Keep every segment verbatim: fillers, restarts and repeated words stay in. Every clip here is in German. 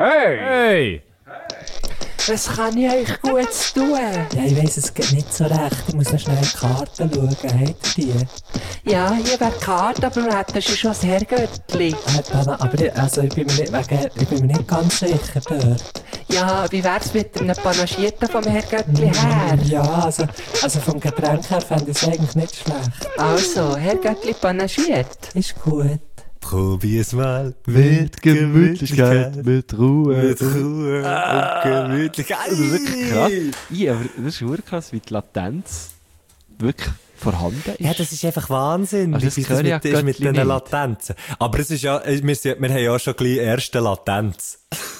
Hey! Hey! Was kann ich euch Gutes tun? Ja, ich weiss es geht nicht so recht. Ich muss noch schnell in die Karte schauen. Habt ihr die? Ja, hier wäre die Karte, aber wir hätten schon das Herrgöttli. Äh, Dana, aber ich, also, ich, bin mir nicht, wegen, ich bin mir nicht ganz sicher dort. Ja, wie wär's mit einem Panagierten vom Herrgöttli her? Ja, also, also vom Getränk her fände ich es eigentlich nicht schlecht. Also, Herrgöttli panagiert. Ist gut. Probier's mal Mit Gemütlichkeit, mit Ruhe. Mit Ruhe Ah. und Gemütlichkeit. Das ist wirklich krass. Ja, aber das ist wirklich krass, wie die Latenz wirklich vorhanden ist. Ja, das ist einfach Wahnsinn, Also das wie höre das ich mit, ja ist mit Göttli diesen nicht. Latenzen. Aber es ist ja, wir, sind, wir haben ja schon gleich erste Latenz.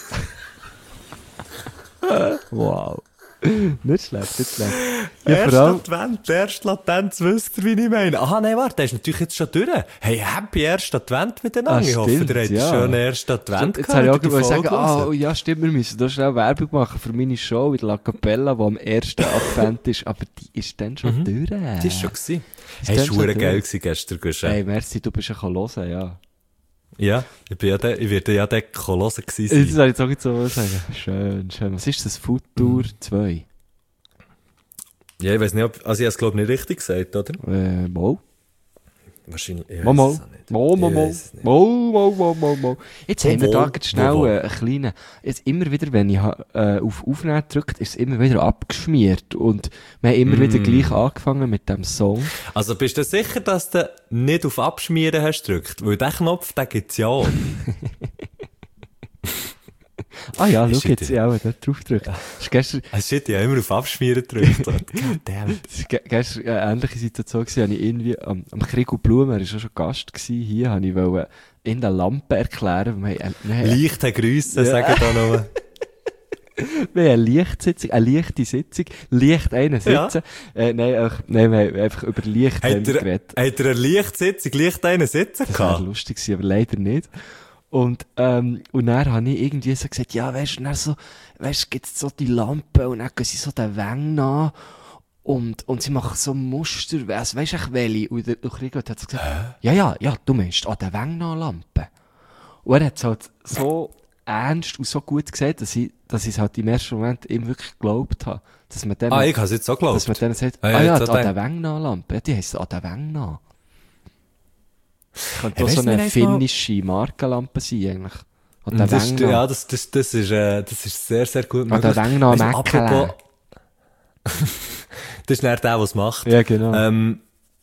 Wow. Nicht schlecht, nicht schlecht. Ja, Erste vor allem, Advent, erste Latenz, wisst ihr, wie ich meine? Aha, nein, warte, der ist natürlich jetzt schon durch. Hey, happy erster Advent miteinander. Ah, Ich hoffe, stimmt, ihr habt ja. einen schönen ersten Advent jetzt habe ich auch gehabt, gewollt die sagen, Folge ah, hören. oh, ja, stimmt, wir müssen da schnell Werbung machen für meine Show in der La Capella, die am ersten Advent ist, aber die ist dann schon durch. Die ist schon gewesen. Ist Hey, dann es war schon verdammt durch. geil gewesen gestern, Guschen. Hey, merci, du bist ja hören, ja. Ja, ich, bin ja de, ich werde ja der Kolosse Das gewesen sein. soll ich jetzt auch so sagen. Schön, schön. Was ist das? Futur zwei? Ja, ich weiß nicht, ob, also ich habe es glaube ich nicht richtig gesagt, oder? Äh, mal. Wahrscheinlich, ich Mal, weiss mal. es auch nicht. Mal, mal, Ich mal. weiss es nicht. Mal, mal, mal, mal, mal. Jetzt Mal, haben wir da mal. ganz schnell Mal, äh, einen kleinen, jetzt immer wieder, wenn ich ha- äh, auf Aufnehmen drückt, ist es immer wieder abgeschmiert und wir haben immer wieder gleich angefangen mit dem Song. Also bist du sicher, dass du nicht auf Abschmieren hast gedrückt? Weil den Knopf, den gibt's ja auch. Ah ja, Ist schau jetzt, wieder- ja, auch dort drauf drückt. Das ist gestern, Ah, shit, ich habe immer auf Abschmieren gedrückt. Goddammit. das ist ge- gestern eine ähnliche Situation gewesen, habe ich irgendwie am, am Krieg und Blumen, er war schon Gast gewesen, hier, habe ich wollte in der Lampe erklären, wir haben, wir haben, Leichte Grüße, Ja. sagen da noch. wir haben eine Lichtsitzung, eine leichte Sitzung, leicht einen Ja. sitzen, äh, nein, auch, nein, wir haben einfach über Licht haben Hat wir er, geredet. hat er eine Lichtsitzung, leicht einen sitzen Das wäre gehabt? lustig gewesen, aber leider nicht. Und, ähm, und dann habe ich irgendwie so gesagt, ja, weißt du, dann so, weißt du, gibt's so die Lampe und dann gehen sie so den Weng nach und, und sie machen so Muster, weißt du, weißt du, welche? Und der Kriegert hat so gesagt, ja, ja, ja, du meinst, an der Weng nach Lampe. Und er hat es halt so ernst und so gut gesagt, dass ich, dass ich es halt im ersten Moment ihm wirklich geglaubt habe. Dass man dann, Ah, ich habe es jetzt auch dass man geglaubt. dann sagt, Ah, ah ja, ja, jetzt an auch der den- Weng nach Lampe. Ja, die heisst an der Weng nach. Könnte Hey, auch so weißt du, eine wir haben mal- finnische Markenlampe sein, eigentlich. An der Das ist, Weng nach. ja, das, das, das, ist, äh, das ist sehr, sehr gut An der Weng nach Weißt du, Mäckele. apropos- Das ist nicht der, der es macht. Ja, genau. Ähm,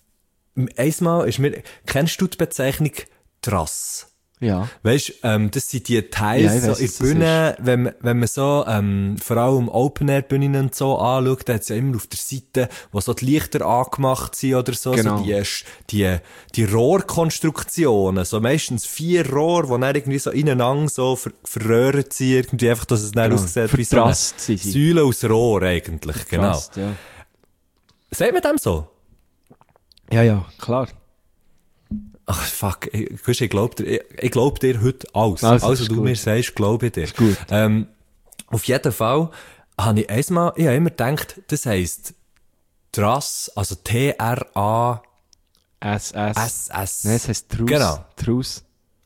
einmal ist mir, kennst du die Bezeichnung Trass? Ja. Weißt, ähm, das sind die Ja, Teils ich so weiss, in was der das Bühne, wenn, man- wenn man so, ähm, vor allem Open-Air-Bühnen und so anschaut, da hat's ja immer auf der Seite, wo so die Lichter angemacht sind oder so, Genau. so die, die, die Rohrkonstruktionen, so meistens vier Rohr, die dann irgendwie so ineinander so ver verröhrt sind, irgendwie einfach, dass es dann Genau. aussieht wie so eine Vertrasst sind sie. Säule aus Rohr eigentlich, genau. Fast, ja. Sagt man dem so? Ja, ja, klar. Ach, fuck, ich, ich, ich glaub dir, ich, ich glaub dir heute alles. Also, Also, ist du gut. mir sagst, glaube ich dir. Ist gut. Ähm, auf jeden Fall habe ich einmal, ich habe immer gedacht, das heisst Trass, also T R A S, S. S S. Nein, es heisst Truss. Genau. Truss.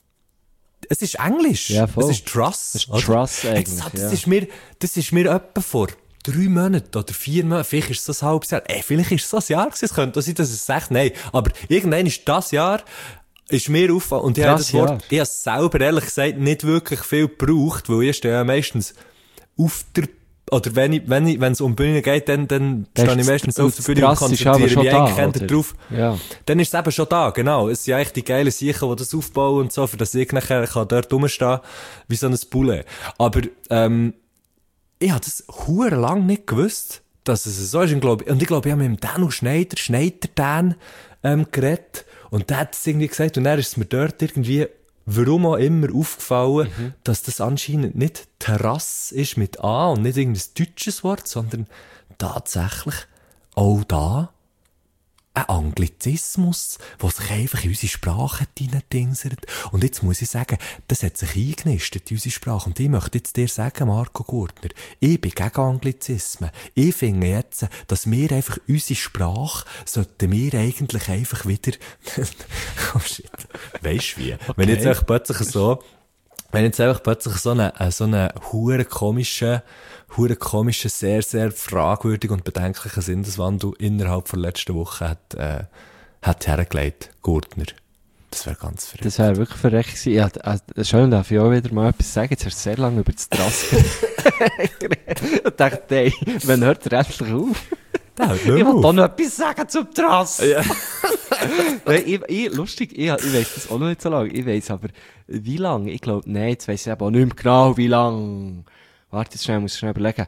Es ist Englisch. Ja, voll. Es ist Truss. Das ist oder? Truss Jetzt, eigentlich, das ja. ist mir, das ist mir etwa vor drei Monaten oder vier Monaten, vielleicht ist es so ein halbes Jahr, ey, vielleicht ist es so ein Jahr gewesen, es könnte auch sein, dass es echt, nein, aber irgendwann ist das Jahr, ist mir aufgefallen, und ich habe Krass, das Wort, Jahr. ich habe es selber ehrlich gesagt nicht wirklich viel gebraucht, weil ich stehe ja meistens auf der, oder wenn ich, wenn ich, wenn es um Bühne geht, dann, dann Das stehe ich ist- meistens das auf der Bühne und Trass ist aber konzentriere schon mich da, eigentlich eher oder? drauf. Ja. Dann ist es eben schon da, genau. Es sind eigentlich die geilen Sicher, die das aufbauen und so, für das ich nachher kann dort rumstehen wie so ein Bulle. Aber, ähm, ich habe das hure lang nicht gewusst, dass es so ist. Und, glaub, und ich glaube, ich habe mit dem Danu Schneider, Schneider Dan, ähm, geredet. Und der hat es irgendwie gesagt. Und dann ist es mir dort irgendwie, warum auch immer, aufgefallen, Mhm. dass das anscheinend nicht Terrasse ist mit A und nicht irgendein deutsches Wort, sondern tatsächlich auch da ein Anglizismus, der sich einfach in unsere Sprache hineindingselt. Und jetzt muss ich sagen, das hat sich eingenistet in unsere Sprache. Und ich möchte jetzt dir sagen, Marco Gurtner, ich bin gegen Anglizismen. Ich finde jetzt, dass wir einfach unsere Sprache, sollten wir eigentlich einfach wieder, oh shit, weisst du wie? Wenn ich jetzt einfach plötzlich so, wenn jetzt einfach plötzlich so eine, äh, so eine hure komische, hure komische, sehr, sehr fragwürdigen und bedenklichen Sinneswandel innerhalb der letzten Woche hat, äh, hat hergelegt, Gurtner. Das wäre ganz verrückt. Das wäre wirklich verrückt gewesen. Ja, äh, schön, darf ich auch wieder mal etwas sagen. Jetzt hast du sehr lange über das Trass geredet. Ich dachte, hey, wann hört er endlich auf? Der hört Ich nicht will mehr doch auf. noch etwas sagen zum Trass. Ja. Nein, ich, ich, lustig, ich, ich weiss das auch noch nicht so lange. Ich weiss aber, wie lange. Ich glaube, nein, jetzt weiss ich aber auch nicht mehr genau, wie lange. Warte, jetzt schnell, muss ich schnell überlegen.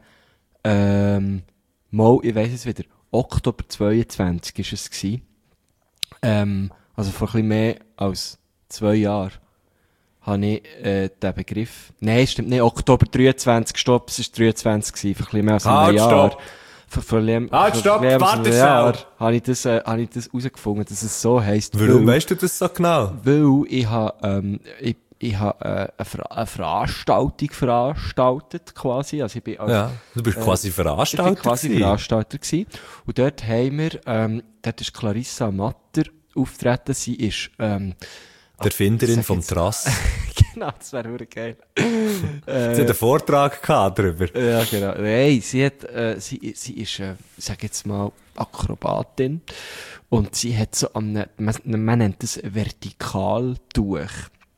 Ähm, mal, ich weiss es wieder. Oktober zweiundzwanzig war es gewesen. Ähm, also vor ein bisschen mehr als zwei Jahren habe ich äh, den Begriff... Nein, stimmt nicht. Oktober dreiundzwanzig, stopp, es war dreiundzwanzig gewesen, vor ein bisschen mehr als Halt, einem Jahr. stopp. Vor, vor, vor, Halt, vor stopp, mehr als warte einem schnell. Jahr habe ich das, äh, habe ich das herausgefunden, dass es so heisst. Warum weil, weißt du das so genau? Weil ich habe, ähm, ich, ich habe äh, eine, Ver eine Veranstaltung veranstaltet, quasi. Also ich bin als, Ja, du bist äh, quasi ich bin Veranstalter quasi gewesen. Veranstalter gewesen. Und dort haben wir, ähm, dort ist Clarissa Matter auftreten. Sie ist, ähm, Die Erfinderin sag vom jetzt- Trass. genau, das wäre wirklich geil. Sie hat einen Vortrag gehabt darüber. Ja, genau. Nein, sie hat, äh, sie, sie ist, äh, ich sag jetzt mal, Akrobatin. Und sie hat so an einem, man, man nennt das Vertikaltuch,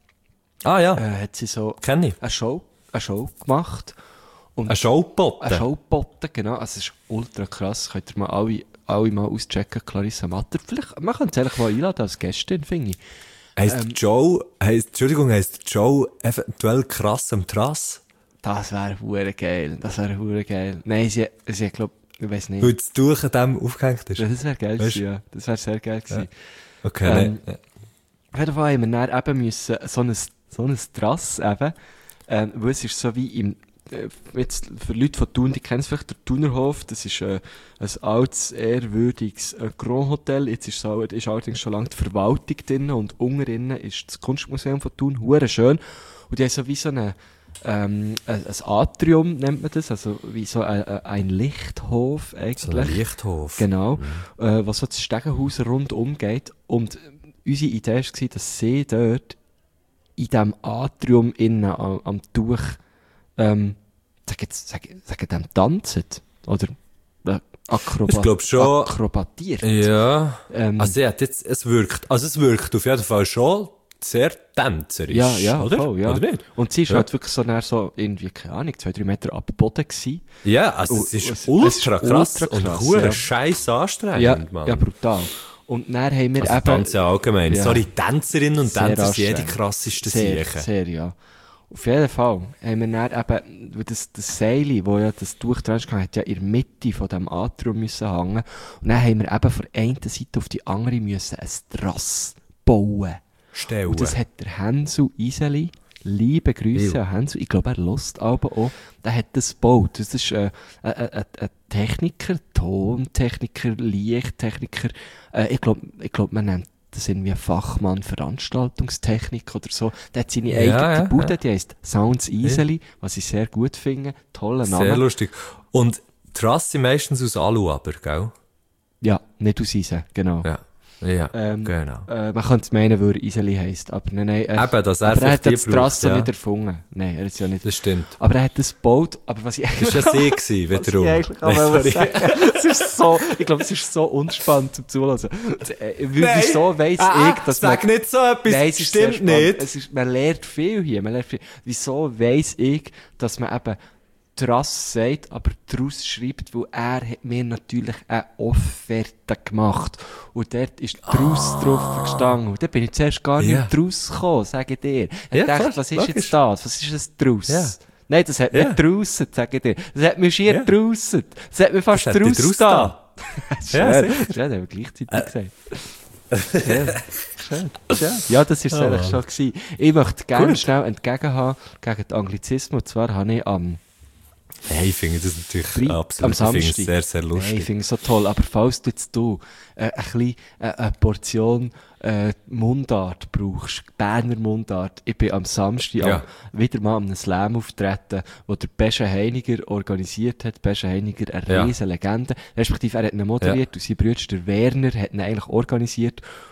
Ah ja, äh, hat sie so kenne ich. eine Show, eine Show gemacht. Und Ein Showpot. eine Show geboten, genau. Also, es ist ultra krass. Könnt ihr mal alle, alle mal auschecken, Clarissa Matter. Vielleicht, man könnte sie eigentlich mal einladen als Gästin, finde ich. Heisst Ähm, Joe, heisst, Entschuldigung, heisst Joe eventuell krass am Trass? Das wäre hure geil. Das wäre hure geil. Nein, sie, sie glaub, ich weiss nicht. Weil das Tuch an dem aufgehängt ist? Ja, das wäre geil Weißt- gewesen, ja. Das wäre sehr geil gewesen. Okay, Ähm, nein. Auf jeden Fall haben wir dann eben müssen, so ein, so ein Trass eben, ähm, wo es ist so wie im, äh, jetzt für Leute von Thun, die kennen es vielleicht, der Thunerhof, das ist äh, ein altes, ehrwürdiges äh, Grand Hotel, jetzt ist, so, ist allerdings schon lange die Verwaltung drin und unten drinnen ist das Kunstmuseum von Thun, hure schön, und die haben so wie so eine, ähm, ein, ein Atrium nennt man das, also wie so ein, ein Lichthof eigentlich. So ein Lichthof. Genau, äh, was so das Stegenhaus rundum geht. Und unsere Idee war, dass sie dort in diesem Atrium innen am, am Tuch, ähm, sag jetzt, sag, sag dem tanzen. Oder äh, Akrobat Ich glaub schon- akrobatiert. Ja. Ähm, Also, ja, jetzt, es wirkt, also es wirkt auf jeden Fall schon sehr tänzerisch. ja, ja, oder? voll, ja. Oder nicht? Und sie war Ja. halt wirklich so, näher so irgendwie, keine Ahnung, zwei, drei Meter ab dem Boden gewesen. Ja, also Oh, es ist es- ultra es ist krass ultra und krass, hure ja. scheiß anstrengend, Ja, Mann. ja, brutal. Und dann haben wir Also eben... Tanzen allgemein. Ja. Sorry, Tänzerinnen und Sehr Tänzer sind ja die anstrengend. krassesten Sehr, Siechen. sehr, ja. Auf jeden Fall haben wir dann eben, weil das, das Seil, wo ja das Tuch dran ist, hat ja in der Mitte von diesem Atrium müssen hängen. Und dann haben wir eben von der einen Seite auf die andere müssen ein Trass bauen. Stellen. Und das hat der Hänsel Iseli, liebe Grüße Ja. an Hänsel, ich glaube, er hört aber auch, der hat das gebaut. Das ist äh, ein, ein, ein Techniker, Tontechniker, Lichttechniker, äh, ich glaube, ich glaub, man nennt das irgendwie Fachmann Veranstaltungstechnik oder so. Der hat seine Ja, eigene ja, Bude, ja. die heisst Sounds Iseli, was ich sehr gut finde. Toller Sehr Name. lustig. Und Trass sind meistens aus Alu aber, gell? Ja, nicht aus Eisen, genau. Ja. Ja, Ähm, genau. Äh, man könnte es meinen, weil er Iseli heisst, aber nein, nein. Er, Eben, dass er aber er hat vielleicht die das Trass braucht, ja. nicht erfunden. Nein, er hat es ja nicht. Das stimmt. Aber er hat das gebaut, aber was ich eigentlich... Das war ja sie gewesen, was ich wiederum. eigentlich auch Nein, wollte sorry. sagen, es ist so, ich glaube, es ist so unspannend zum Zuhören. Äh, Nein. Wieso weiss Ah, ich, dass sag man... nicht so etwas, Nein, es ist sehr stimmt spannend. nicht. Es ist, man lernt viel hier, man lernt viel. Wieso weiss ich, dass man eben Trass sagt, aber Trass schreibt, weil er hat mir natürlich eine Offerte gemacht. Und dort ist Trass Ah. drauf gestanden. Und da bin ich zuerst gar nicht Ja. draus gekommen, sage ich dir. Ich Ja, dachte, klar, was ist logisch. jetzt das? Was ist das Trass? Ja. Nein, das hat Ja. nicht draussen, sage ich dir. Das hat mir schier Ja. draussen. Das hat mir fast Das hat dich draussen draus da. Ja, Schön. sicher. Schön, haben wir gleichzeitig gesagt. Schön. Schön. Schön. Ja, das war es Oh, eigentlich Mann. schon gewesen. Ich möchte gerne Gut. schnell entgegenhaben gegen den Anglizismus. Und zwar habe ich am Hey, ich finde das natürlich Fre- absolut, am ich finde es Samstag. sehr, sehr Hey, lustig. ich finde es so toll. Aber falls du jetzt du, äh, ein bisschen, äh, eine Portion äh, Mundart brauchst, Berner Mundart, ich bin am Samstag Ja. am, wieder mal an einem Slam auftreten, wo der Besche Heiniger organisiert hat. Besche Heiniger, eine Ja. riesen Legende. Respektive, er hat ihn moderiert und sein Bruder, der Werner, hat ihn eigentlich organisiert.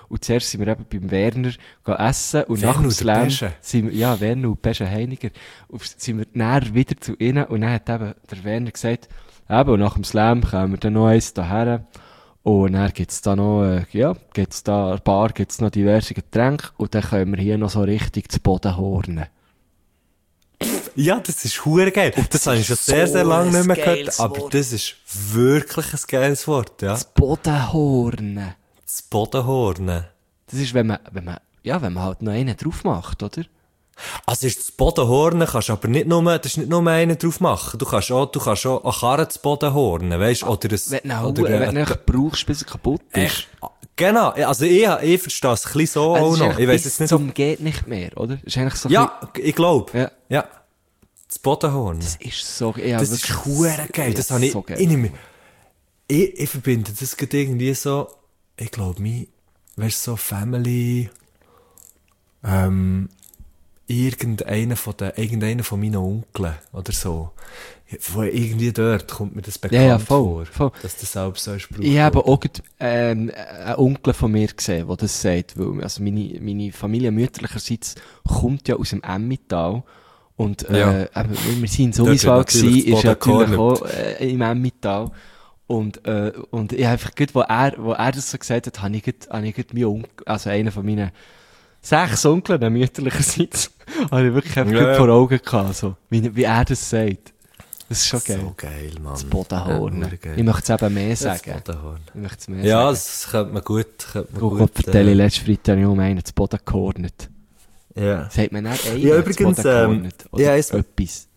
Und zuerst sind wir eben beim Werner gehen essen und Werner nach dem und der Slam Pesche. sind wir, ja, Werner und Pesche Heiniger, und sind wir näher wieder zu ihnen und dann hat eben der Werner gesagt, eben, und nach dem Slam kommen wir dann noch eins daher. Und dann gibt's da noch, äh, ja, gibt's da, ein Bar, gibt's noch diverse Getränke und dann können wir hier noch so richtig zu Boden hornen. Ja, das ist hure geil. Das habe ich schon sehr, so sehr lange nicht mehr ein gehört, geiles aber Wort. das ist wirklich ein geiles Wort, ja. Zu Boden hornen. Das Bodenhornen. Das ist, wenn man, wenn man, ja, wenn man halt noch einen drauf macht, oder? Also ist das Bodenhornen, kannst du aber nicht nur, das ist nicht nur einen drauf machen. Du kannst auch, du kannst auch eine Karre zu Boden hornen, weisst, oder ein, Wenn du oder wenn ein- du nicht brauchst, bis er kaputt ist. Echt? Genau, also ich, ich verstehe es ein bisschen so Also auch es ist noch. eigentlich Ich weiss bis jetzt nicht, zum geht nicht mehr, oder? Es ist eigentlich so ein ja, ich glaube. bisschen- ja. Ja. Das Bodenhornen. Das ist so, ja, Das wirklich ist hure geil. Das habe ich, so geil. ich, nehme- ich, ich verbinde das gerade irgendwie so, ich glaube, mein, weißt du, so Family, ähm, irgendeiner von den, irgendeiner von meinen Onkeln oder so. Von irgendwie dort kommt mir das bekannt Ja, ja, voll, vor, voll. dass das selbst so ist. Ich habe auch gerade, ähm, einen Onkel von mir gesehen, der das sagt, weil, also meine, meine Familie mütterlicherseits kommt ja aus dem Emmental. Und, äh, Ja. eben, weil wir sind Dort sowieso wird natürlich gewesen, das ist ja Boden natürlich gehornet. auch, äh, im Emmental. Und, äh, und ich einfach gut, wo er, wo er das so gesagt hat, habe ich gut, habe ich gut meinen Onkel, also einer von meinen sechs Onkeln, mütterlicherseits, habe ich wirklich einfach Ja, gut ja. vor Augen gehabt, so, wie, wie er das sagt. Das ist schon geil. So geil, Mann. Das Bodenhorn. Ja, hure geil. Ich möchte es eben mehr Das sagen. Bodenhorn. Ich möchte es mehr Ja, sagen. das könnte man gut, könnte man Gut, gut, Gott erzähle, äh, letzten Freitag habe ich um einen zu Boden gehornet. ja. Sagt man nicht einen Ja, zu übrigens, Boden ähm, gehornet? Oder ja, es- etwas?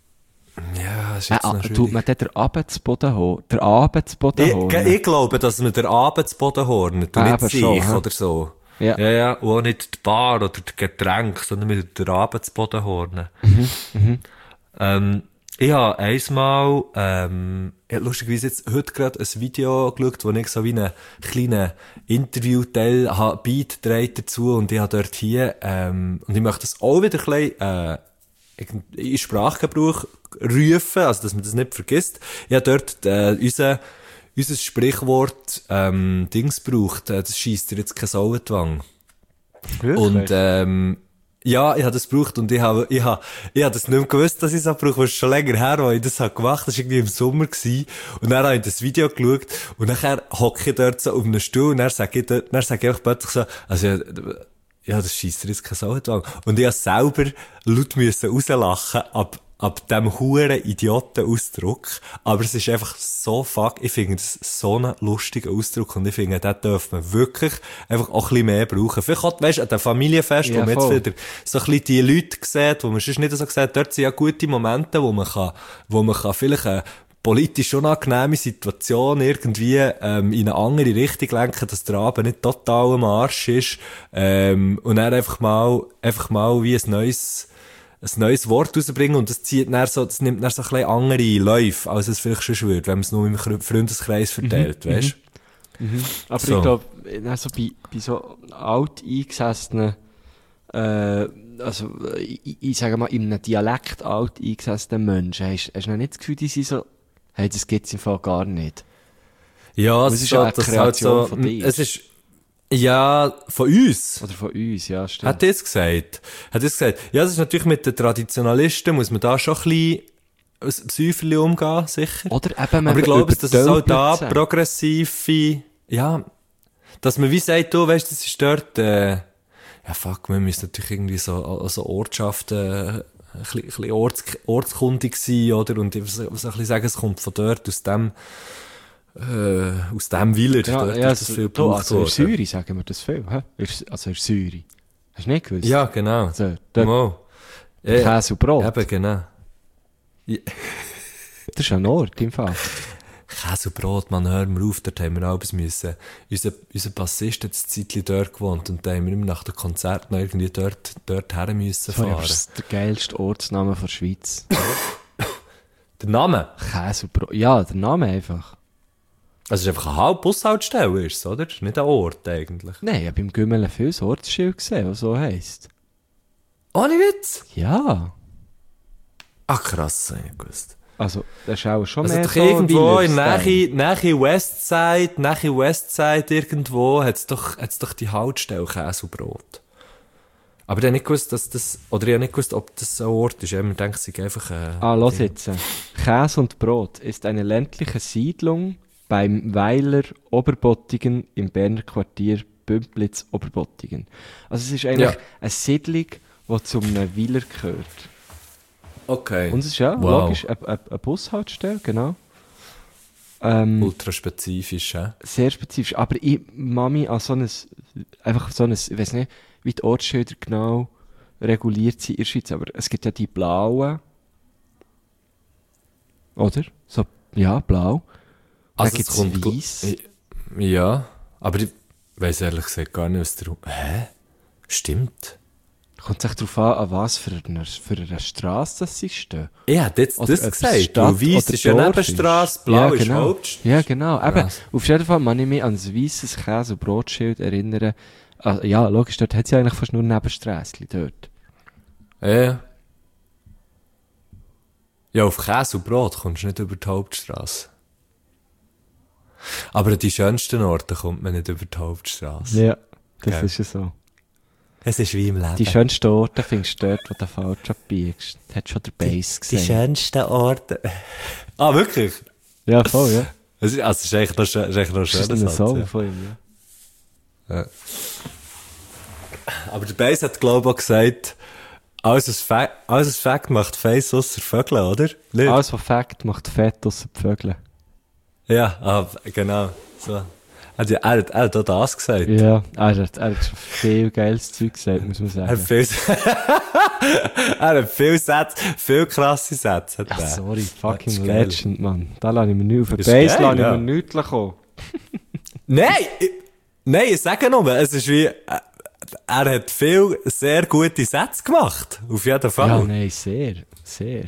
Ja, das ist Äh, jetzt ah, noch tut schwierig. man dann den Abend zu Boden holen? Der Abend zu Boden Ich, holen? ich glaube, dass man den Abend zu Boden hornet und Ah, nicht eben sich schon, hä? oder so. Ja. Ja, ja, und auch nicht die Bar oder die Getränke, sondern mit den Abend zu Boden hornen. Mhm, Ähm, ich habe einmal, ähm, ich habe lustigerweise jetzt heute gerade ein Video geschaut, wo ich so wie einen kleinen Interviewteil habe, beigetragen dazu, und ich habe dort hier, ähm, und ich möchte das auch wieder ein bisschen, äh, irgend- in Sprachgebrauch rufen, also dass man das nicht vergisst. Ich habe dort, äh, unser, unser Sprichwort, ähm, Dings gebraucht, äh, das scheisst dir jetzt kein Sau in die Wange. Wirklich? Und, ähm, ja, ich habe das gebraucht und ich habe, ich habe, ich habe das nicht mehr gewusst, dass ich das brauche, weil es schon länger her, als ich das habe gemacht. Das war irgendwie im Sommer gewesen. Und dann habe ich das Video geschaut und nachher hocke ich dort so auf einem Stuhl und dann sage ich dort, dann sage ich einfach plötzlich so, also, ja, ja, das scheisst dir jetzt kein Sau in die Wange. Und ich habe selber laut müssen rauslachen ab, ab dem huren Idioten-Ausdruck. Aber es ist einfach so fuck, ich finde das so einen lustigen Ausdruck und ich finde, den darf man wirklich einfach auch ein bisschen mehr brauchen. Vielleicht auch, weisst du, an dem Familienfest, Ja, wo man jetzt voll. wieder so ein bisschen die Leute sieht, wo man sonst nicht so sieht, dort sind ja gute Momente, wo man kann, wo man kann vielleicht eine politisch unangenehme Situation irgendwie ähm, in eine andere Richtung lenken, dass der Abend nicht total am Arsch ist, ähm, und dann einfach mal, einfach mal wie ein neues, ein neues Wort rausbringen, und das zieht dann so, das nimmt dann so ein bisschen andere Läufe, als es vielleicht schon würde, wenn man es nur im Kr- Freundeskreis verteilt, Mhm, weisst? Aber So. ich glaube, also bei, bei so alt eingesessenen, äh, also, ich, ich sage mal, in einem Dialekt alt eingesessenen Menschen, hast, hast du noch nicht das Gefühl, die sind so, hey, das gibt's im Fall gar nicht. Ja, Das es ist ist ja so, eine das halt Kreation so, von dir. es ist, ja, von uns. Oder von uns, ja, stimmt. Hat er es gesagt? Hat er es gesagt? Ja, das ist natürlich mit den Traditionalisten, muss man da schon ein bisschen ein Säuferli umgehen, sicher. Oder eben, wenn Aber ich man glaube, dass es auch übertölpelt da sagt. progressive, ja, dass man wie sagt, du weißt, das ist dort, äh, ja fuck, wir müssen natürlich irgendwie so, also Ortschaften, äh, ein bisschen, ein bisschen orts, ortskundig sein, oder? Und ich so, so ein bisschen sagen, es kommt von dort, aus dem, äh, aus dem Village, Ja, dort ja, ist das so, viel du, gebraucht also in worden. Säure sagen wir das viel, hä? In- Also in Säure. Hast du nicht gewusst? Ja, genau. So, dort, Mal. Ja, Käse und Brot. eben, genau. Das ist ein Ort, im Fall. Käse und Brot, man, hör mir auf, dort haben wir alles müssen. Unser, unser Bassist hat ein Zeitchen dort gewohnt und da haben wir immer nach dem Konzert noch irgendwie dort, dort her müssen Sorry, aber fahren. das ist der geilste Ortsname der Schweiz. Der Name? Käse und Brot. Ja, der Name einfach. Also es ist einfach eine Halb- Bushaltestelle, ist es, oder? Das ist nicht ein Ort, eigentlich. Nein, ich habe beim Gümmelen viel Ortsschild gesehen, was so heisst. Ohne Witz? Ja. Ach krass, ich nicht gewusst. Also, das ist auch schon Also mehr doch so irgendwo in Wieler-Style. Nähe, Nähe Westside, Nähe Westside irgendwo hat's doch, hat's doch die Haltestelle Käse und Brot. Aber ich habe nicht gewusst, dass das, oder ich habe nicht gewusst, ob das ein Ort ist. Ich habe mir gedacht, es ist einfach, äh, Ah, los jetzt. Käse und Brot ist eine ländliche Siedlung beim Weiler Oberbottingen im Berner Quartier Bümplitz-Oberbottingen. Also es ist eigentlich Ja. eine Siedlung, die zu einem Weiler gehört. Okay. Und es ist ja Wow. logisch eine, eine, eine Bushaltestelle, genau. Ähm, Ultra spezifisch, hä? sehr spezifisch. Aber ich Mami an so ein, einfach so ein, ich weiß nicht, wie die Ortsschilder genau reguliert sind in der Schweiz, aber es gibt ja die blauen, oder? So, ja, blau. Also Dann es gibt's kommt gl- weiss. Ja, aber ich weiss ehrlich gesagt gar nicht, was der... Hä? Stimmt. Kommt es darauf an, an was für eine, für eine Strasse das sie stehen. Ich hätte jetzt Oder das ob es gesagt. Stadt Weil weiss oder ist ja Dorf Nebenstrasse, ist. blau Ja, ist genau. Hauptstrasse. Ja, genau. Eben, Krass. auf jeden Fall kann ich mich an ein weisses Käse- und Brotschild erinnern. Ah, ja, logisch, dort hat es ja eigentlich fast nur Nebensträsschen dort. Ja. Ja, auf Käse und Brot kommst du nicht über die Hauptstrasse. Aber an die schönsten Orte kommt man nicht über die Hauptstrasse. Ja, das Gell. ist ja so. Es ist wie im Leben. Die schönsten Orte findest du dort, wo du falsch abbiegst. Das hat schon der Bass Die gesagt. schönsten Orte. Ah, wirklich? Ja, voll, ja. Es ist, also, es ist eigentlich noch, schön- ist eigentlich noch ein Das ist schöner ein Satz, Song ja. von ihm, ja. Ja. Aber der Bass hat, glaube ich, auch gesagt, alles was Fa- alles was Fact macht Face ausser Vögel, oder? Nicht? Alles, was Fakt macht, Fett ausser die Vögel. Ja, ah, genau. So. Er, hat- er, hat- er hat auch das gesagt. Ja, er hat, er hat schon viel geiles Zeug gesagt, muss man Er hat sagen. viel, er hat viel Sätze, viel krasse Sätze. Hat Ja, er. sorry, Das fucking ist geil. Legend, Mann. Da lasse ich mir nicht auf den Das ist Bass geil, lasse ich ja. mir nichts kommen. Nein! Ich, nein, ich sage nur, es ist wie, äh, er hat viel sehr gute Sätze gemacht. Auf jeden Fall. Ja, nein, sehr, sehr.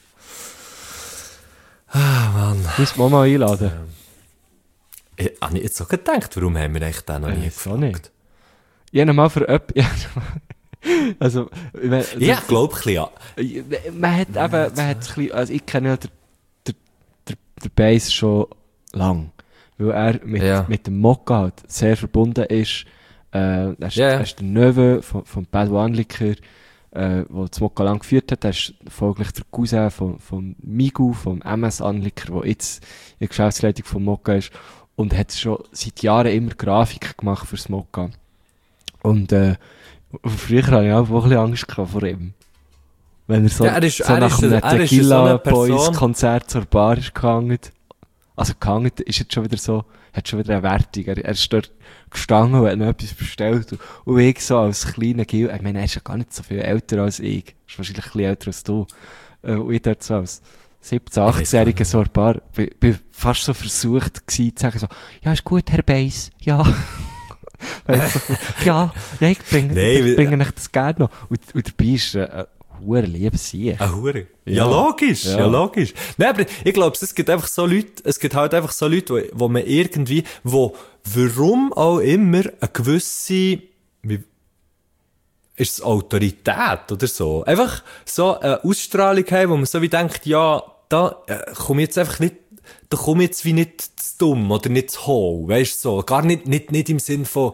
Ah, Mann. Muss man mal einladen. Ich habe ich jetzt auch gedacht, warum haben wir echt den noch nie Äh, so gefragt? nicht. Ich habe mal für jemanden... also, ich meine, Ja, ich glaube ein bisschen, ja. man hat eben, man hat ein bisschen, also ich kenne ja den, den, den, den Bass schon lang, weil er mit, Ja. mit dem Mokka halt sehr verbunden ist. Äh, er, ist Ja, ja. er ist der Neue von, von Bad One Liquor, äh, der das Mokka lang geführt hat. Er ist folglich der Cousin von, von Migu, vom M S Anliker, der jetzt in der Geschäftsleitung von Mokka ist und hat schon seit Jahren immer Grafik gemacht fürs Mokka. Und äh, früher hatte ich auch ein bisschen Angst gehabt vor ihm. Wenn er so, Ja, er ist- so er nach ist- einem er ist so Tequila eine Boys Person- Konzert zur Bar ist gegangen. Also gegangen ist jetzt schon wieder so, hat schon wieder eine Wertung. Er, er ist dort gestanden und hat noch etwas bestellt. Und, und ich so als kleiner Gil, ich meine, er ist ja gar nicht so viel älter als ich. Er ist wahrscheinlich ein bisschen älter als du. Äh, Und ich dort so als siebzehn-, achtzehnjähriger so ein paar, bin, bin fast so versucht gewesen, zu sagen so, ja, ist gut, Herr Bass, ja. Weißt du, ja, ja, ich bringe, Nein, ich wie- bringe euch das gerne noch. Und, und dabei ist er ein hoher Liebesieg. Eine Hure. Ja, Ja. logisch, ja. Ja. logisch. Nein, aber ich glaube, es gibt einfach so Leute, es gibt halt einfach so Leute, wo, wo man irgendwie, wo, warum auch immer, eine gewisse, wie, ist es Autorität oder so? Einfach so eine Ausstrahlung haben, wo man so wie denkt, ja, da äh, komme ich jetzt einfach nicht, da komme ich jetzt wie nicht zu dumm oder nicht zu hohl, weißt du so. Gar nicht, nicht, nicht im Sinn von,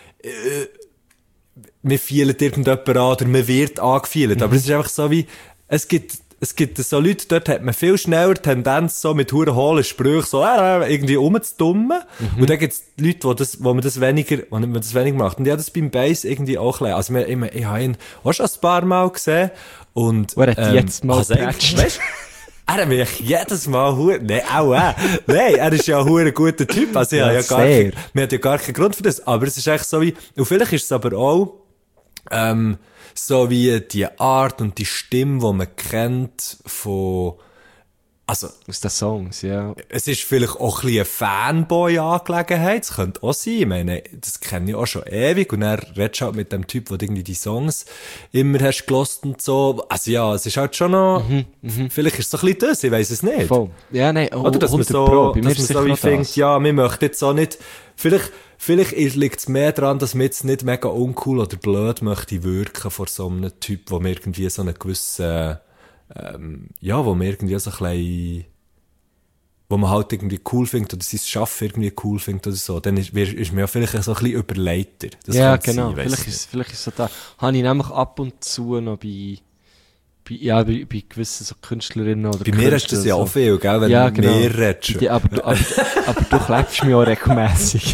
mir fielen irgendjemand an oder man wird angefielt. Aber es ist einfach so wie, es gibt, es gibt so Leute, dort hat man viel schneller Tendenz, so mit huren hohlen Sprüchen so, äh, irgendwie rumzudummen. Und dann gibt es Leute, wo das, wo man das weniger, wo man das weniger macht. Und ich habe das beim Bass irgendwie auch gelernt. Also, wir, ich, ich habe ihn auch schon ein paar Mal gesehen. Und, Und er hat jetzt mal also eigentlich, gepatcht. weißt, er hat mich jedes Mal hure, nein, auch äh. Nein, er ist ja ein hure guter Typ. Also, ich Ja, habe ja gar sehr. kein, wir haben ja gar keinen Grund für das. Aber es ist echt so wie, und vielleicht ist es aber auch, ähm, so wie die Art und die Stimme, die man kennt von, also, Aus den Songs, ja. es ist vielleicht auch ein bisschen eine Fanboy-Angelegenheit. Das könnte auch sein. Ich meine, das kenne ich auch schon ewig. Und er redest halt mit dem Typ, der irgendwie die Songs immer hast gelost und so. Also ja, es ist halt schon noch, vielleicht ist es so ein bisschen das, ich weiss es nicht. Voll. Ja, nein, oh, Oder dass man hundert so, Pro. Bei mir dass ist man so sicher wie noch findet, das. ja, wir möchten jetzt auch nicht, vielleicht, vielleicht liegt es mehr daran, dass man jetzt nicht mega uncool oder blöd möchte wirken vor so einem Typ, wo man irgendwie so einen gewissen, ähm, ja, wo man irgendwie so ein bisschen, wo man halt irgendwie cool findet oder sein Schaffen irgendwie cool findet oder so, dann ist, ist man ja vielleicht so ein bisschen überleiter. Das ja, könnte genau. sein, weiss Vielleicht ich ist, vielleicht ist so da. Habe ich nämlich ab und zu noch bei, bei, ja, bei, bei gewissen so Künstlerinnen oder Bei mir ist das ja so. auch viel, gell, wenn Ja, du genau. mehr redest. Die, aber, du, aber, aber du klebst mich auch regelmässig.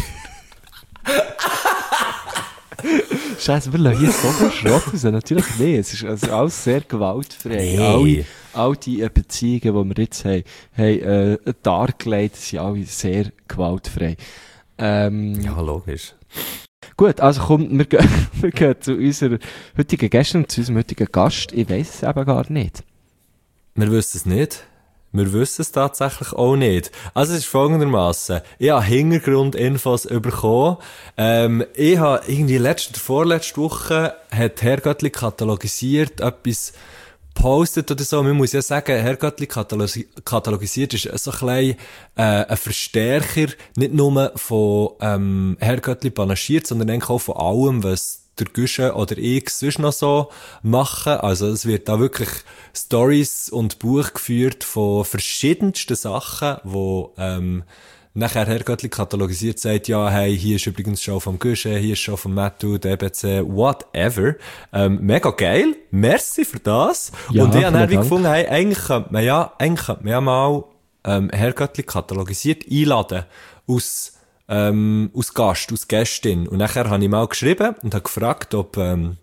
Scheiße, wir lassen hier so viel Schrott raus. Natürlich nicht. Es ist also alles sehr gewaltfrei. Nee. Alle, all die äh, Beziehungen, die wir jetzt haben, haben äh, dargelegt, sind alle sehr gewaltfrei. Ähm, Ja, logisch. Gut, also komm, wir, gehen, wir gehen zu unserer heutigen Gästin, zu unserem heutigen Gast. Ich weiss es eben gar nicht. Wir wissen es nicht. Wir wissen es tatsächlich auch nicht. Also es ist folgendermaßen: Ich habe Hintergrundinfos bekommen. Ähm, ich habe irgendwie letzte oder vorletzte Woche hat Herr Göttli katalogisiert, etwas postet oder so. Man muss ja sagen, Herr Göttli katalogi- katalogisiert ist so ein bisschen äh, ein Verstärker, nicht nur von ähm, Herr Göttli panaschiert, sondern eigentlich auch von allem, was der Güsche oder ich sonst noch so machen. Also es wird da wirklich Stories und Buch geführt von verschiedensten Sachen, wo ähm, nachher Herr Göttli katalogisiert sagt, ja, hey, hier ist übrigens schon vom Güsche, hier ist schon vom Mattu, D B C, whatever. Ähm, mega geil. Merci für das. Ja, und ich habe dann vielen wie Dank. gefunden, hey, eigentlich könnte man ja, eigentlich könnte man ja mal ähm, Herr Göttli katalogisiert einladen aus Ähm, aus Gast, aus Gästin. Und nachher habe ich mal geschrieben und habe gefragt, ob, ähm,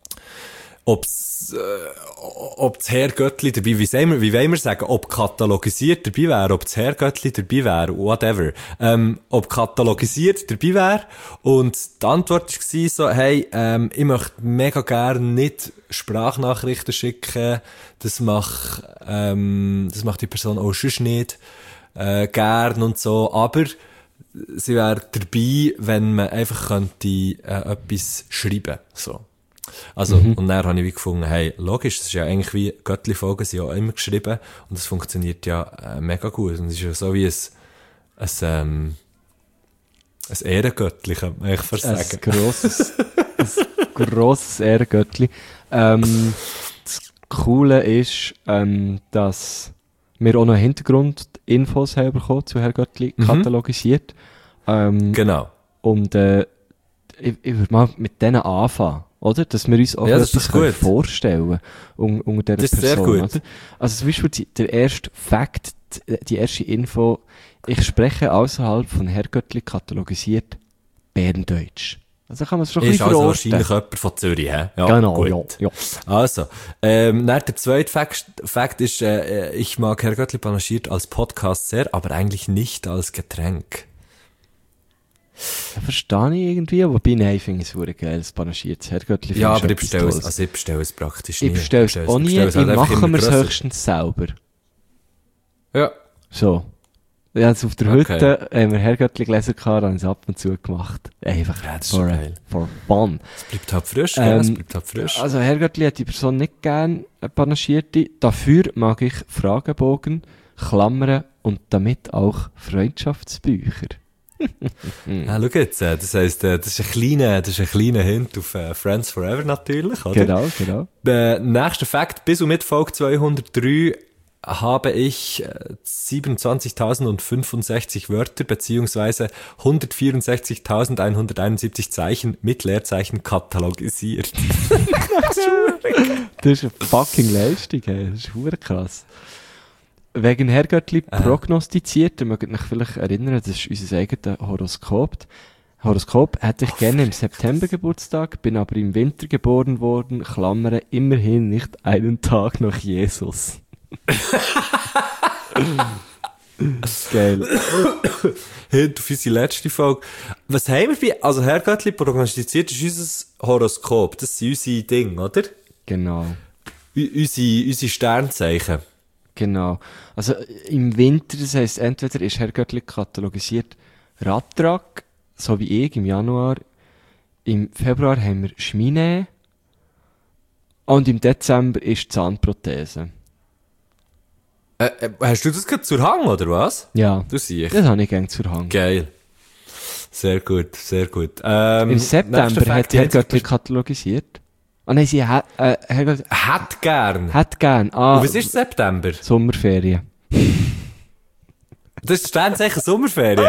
ob's, äh, ob das Herr Göttli dabei, wie, sagen wir, wie wollen wir sagen, ob katalogisiert dabei wäre, ob das Herr Göttli dabei wäre, whatever. Ähm, ob katalogisiert dabei wäre. Und die Antwort war so, hey, ähm, ich möchte mega gerne nicht Sprachnachrichten schicken. Das macht, ähm, das macht die Person auch sonst nicht, äh, gern und so. Aber sie wäre dabei, wenn man einfach könnte, äh, etwas schreiben, so. Also, Mhm. und dann habe ich wie gefunden, hey, logisch, das ist ja eigentlich wie Göttli-Folgen sind ja auch immer geschrieben und das funktioniert ja äh, mega gut. Und es ist ja so wie ein, ein, ähm, ein Ehrengöttli, kann man eigentlich fast Ein sagen. grosses, ein grosses Ehrengöttli. Ähm, das Coole ist, ähm, dass wir auch noch Hintergrundinfos haben bekommen zu Herr Göttli Mhm. katalogisiert. Ähm, Genau. Und äh, ich, ich würde mal mit denen anfangen, oder? Dass wir uns auch Ja, das ist etwas doch gut. können vorstellen un, unter dieser Das ist sehr Person. gut. Oder? Also zum Beispiel die, der erste Fakt, die, die erste Info, ich spreche außerhalb von Herr Göttli katalogisiert Berndeutsch. Also kann man es schon ein Ist bisschen also verorten. wahrscheinlich jemand von Zürich, hä? Ja, Genau, gut. ja, ja. Also, ähm, dann der zweite Fakt, Fakt ist, äh, ich mag Herr Göttli panaschiert als Podcast sehr, aber eigentlich nicht als Getränk. Das verstehe ich irgendwie, wobei nein, ich finde es verdammt geil, das panaschiert Herr Göttli. Ja, finde aber ich etwas bestelle es, Tolles. also ich bestelle es praktisch nie. Ich bestelle es auch nie, bestelle ich halt einfach mache immer mir es grösser. höchstens selber. Ja. So. Ja, also auf der Okay. Hütte haben wir Herrgöttli gelesen, haben es ab und zu gemacht. Einfach Ja, das ist for, schon geil. for fun. Es bleibt halt frisch, gell? Es Ähm, bleibt halt frisch. Also Herrgöttli hat die Person nicht gern eine panaschierte. Dafür mag ich Fragebogen, Klammern und damit auch Freundschaftsbücher. Ah, schau jetzt, äh, das heisst, äh, das ist ein kleiner, das ist ein kleiner Hint auf äh, Friends Forever natürlich, oder? Genau, genau. Der nächste Fakt, bis und mit Folge zweihundertdrei habe ich äh, siebenundzwanzigtausendfünfundsechzig Wörter beziehungsweise hundertvierundsechzigtausendeinhunderteinundsiebzig Zeichen mit Leerzeichen katalogisiert. Das ist eine fucking Leistung, hey. Das ist verdammt krass. Wegen Herrgöttli prognostiziert, ihr mögt euch vielleicht erinnern, das ist unser eigenes Horoskop. Horoskop hätte ich gerne im September Geburtstag, bin aber im Winter geboren worden, Klammern, immerhin nicht einen Tag nach Jesus. Geil. Hint auf unsere letzte Folge. Was haben wir bei, also Herr Göttli prognostiziert ist unser Horoskop, das sind unsere Dinge, oder? Genau. U unsere, unsere Sternzeichen. Genau. Also im Winter, das heisst, entweder ist Herrgöttli katalogisiert Radtrack, so wie ich im Januar. Im Februar haben wir Schmine. Und im Dezember ist Zahnprothese. Äh, äh, hast du das gerade zur Hang, oder was? Ja, Du siehst. das habe ich gerne zur Hand. Geil. Sehr gut, sehr gut. Ähm, Im September nächster hat Fakt, die Herrgöttli einzige- katalogisiert Ah nein, sie hat, äh, hat, Hätt gern. hat gern. Ah, Und was ist September? Sommerferien. Das ist Sternzeichen Sommerferien.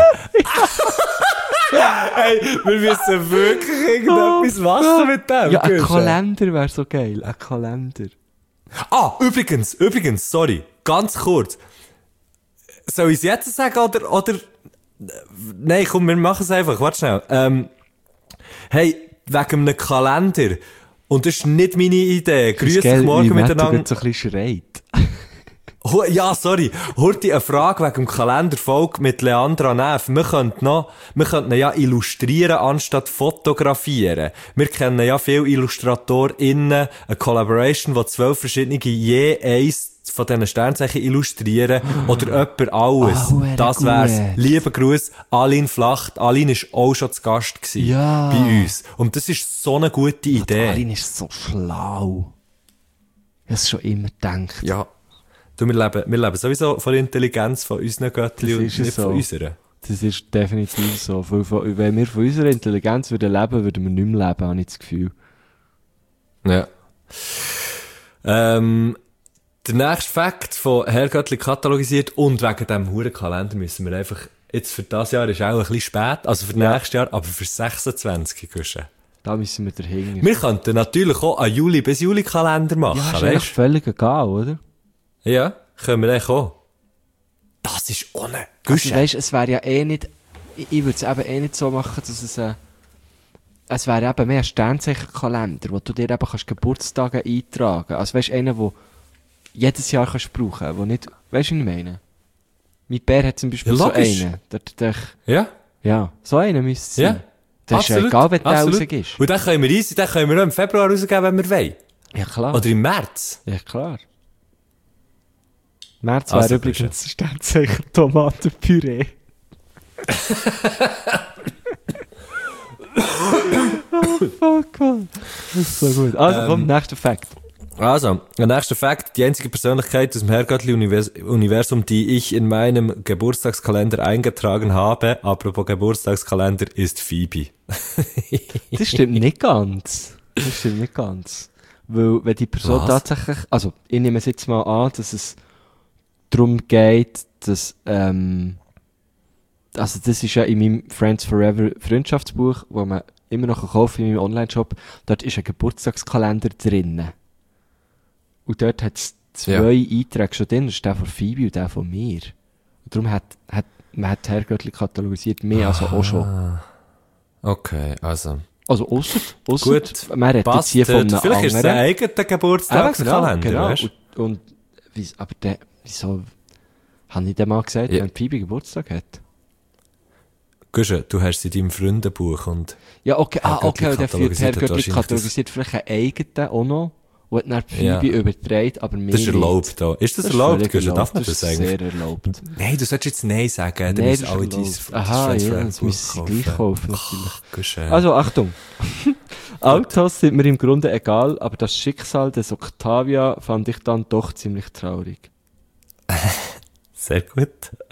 Hey, wir müssen wirklich irgendetwas machen mit dem. Ja, ein Guschen. Kalender wäre so geil. Ein Kalender. Ah, übrigens, übrigens, sorry, ganz kurz. Soll ich es jetzt sagen oder, oder, nein, komm, wir machen es einfach, warte schnell. Ähm, hey, wegen einem Kalender, und das ist nicht meine Idee, grüß dich morgen miteinander. so ein bisschen schreit. Ho- Ja, sorry. Horti, eine Frage wegen dem Kalenderfolge mit Leandra Neff. Wir könnten noch, wir könnten ihn ja illustrieren anstatt fotografieren. Wir kennen ja viele IllustratorInnen, eine Collaboration, wo zwölf verschiedene je eins von diesen Sternzeichen illustrieren oder jemand alles. Ah, huere Das wär's. gut. Lieber Gruß, Aline Flacht. Aline ist auch schon zu Gast gewesen. Ja. Bei uns. Und das ist so eine gute Idee. Aline ist so schlau. Ich habe es schon immer gedacht. Ja. Du, wir leben, wir leben sowieso von der Intelligenz von unseren Göttli Das und ist nicht es so. von unserer. Das ist definitiv so. Weil von- Wenn wir von unserer Intelligenz würden leben, würden wir nicht mehr leben, habe ich das Gefühl. Ja. Ähm, der nächste Fakt von Herr Göttli katalogisiert und wegen diesem Hurenkalender müssen wir einfach, jetzt für das Jahr ist auch ein bisschen spät, also für nächstes Jahr, aber für sechsundzwanzig Guschen. Da müssen wir dahinter. Wir könnten natürlich auch einen Juli bis Juli Kalender machen, Ja, ist eigentlich weißt völlig egal, oder? du? Ja, können wir eigentlich auch. Das ist ohne Also, Guschen. weißt, es wäre ja eh nicht, ich, ich würde es eben eh nicht so machen, dass es ein, es wäre eben mehr ein Sternzeichenkalender, wo du dir eben kannst Geburtstage eintragen. Also weißt, einer, wo jedes Jahr kannst brauchen, wo nicht, weißt du, was ich meine? Mein Bär hat zum Beispiel Ja, so logisch. einen, der, der, Ja, ja, so einen müsste es ja. sein. Das ist ja Absolut, egal, wenn der absolut. rausgibst. Und dann können wir easy, den können wir noch im Februar rausgeben, wenn wir wollen. Ja, klar. Oder im März. Ja, klar. März wäre Also, übrigens das Sternzeichen Tomatenpüree. Oh, fuck, man. Das ist so gut. Also, Ähm, komm, nächster Fakt. Also, der nächste Fakt, die einzige Persönlichkeit aus dem Herrgöttli-Universum, die ich in meinem Geburtstagskalender eingetragen habe, apropos Geburtstagskalender, ist Phoebe. Das stimmt nicht ganz. Das stimmt nicht ganz. Weil, wenn die Person Was? tatsächlich, also, ich nehme es jetzt mal an, dass es darum geht, dass, ähm, also, das ist ja in meinem Friends Forever Freundschaftsbuch, wo man immer noch kaufen kann in meinem Online-Shop, dort ist ein Geburtstagskalender drin. Und dort hat es zwei Einträge schon drin, das ist der von Phoebe und der von mir. Und darum hat, hat, man hat Herrgöttli katalogisiert, mehr also auch schon. Okay, also. Also, ausser, ausser, Gut, man redet jetzt passt. hier von äh, einem Vielleicht ist es ein anderen. eigener Geburtstagskalender, genau, weißt du? Und, und wie, aber der, wieso, habe ich dem mal gesagt, Ja. wenn Phoebe Geburtstag hat? Guschen, du hast sie in deinem Freundebuch und Ja, okay, ah, Herrgöttli okay, und der führt katalogisiert hat Herrgöttli wahrscheinlich katalogisiert vielleicht einen eigenen auch noch, und dann Phoebe Ja. überträgt, aber mehr das ist nicht. erlaubt da. Ist das, Das ist erlaubt, völlig Guschen? Darf man das das ist eigentlich? sehr erlaubt. Nein, du solltest jetzt Nein sagen, dann Nein, müssen das alle ist dein erlaubt. dein Aha, Friends ja, Friend das müssen Buch sie gleich kaufen, Ach, natürlich. Guschen. Also, Achtung. Autos sind mir im Grunde egal, aber das Schicksal des Octavia fand ich dann doch ziemlich traurig. Sehr gut.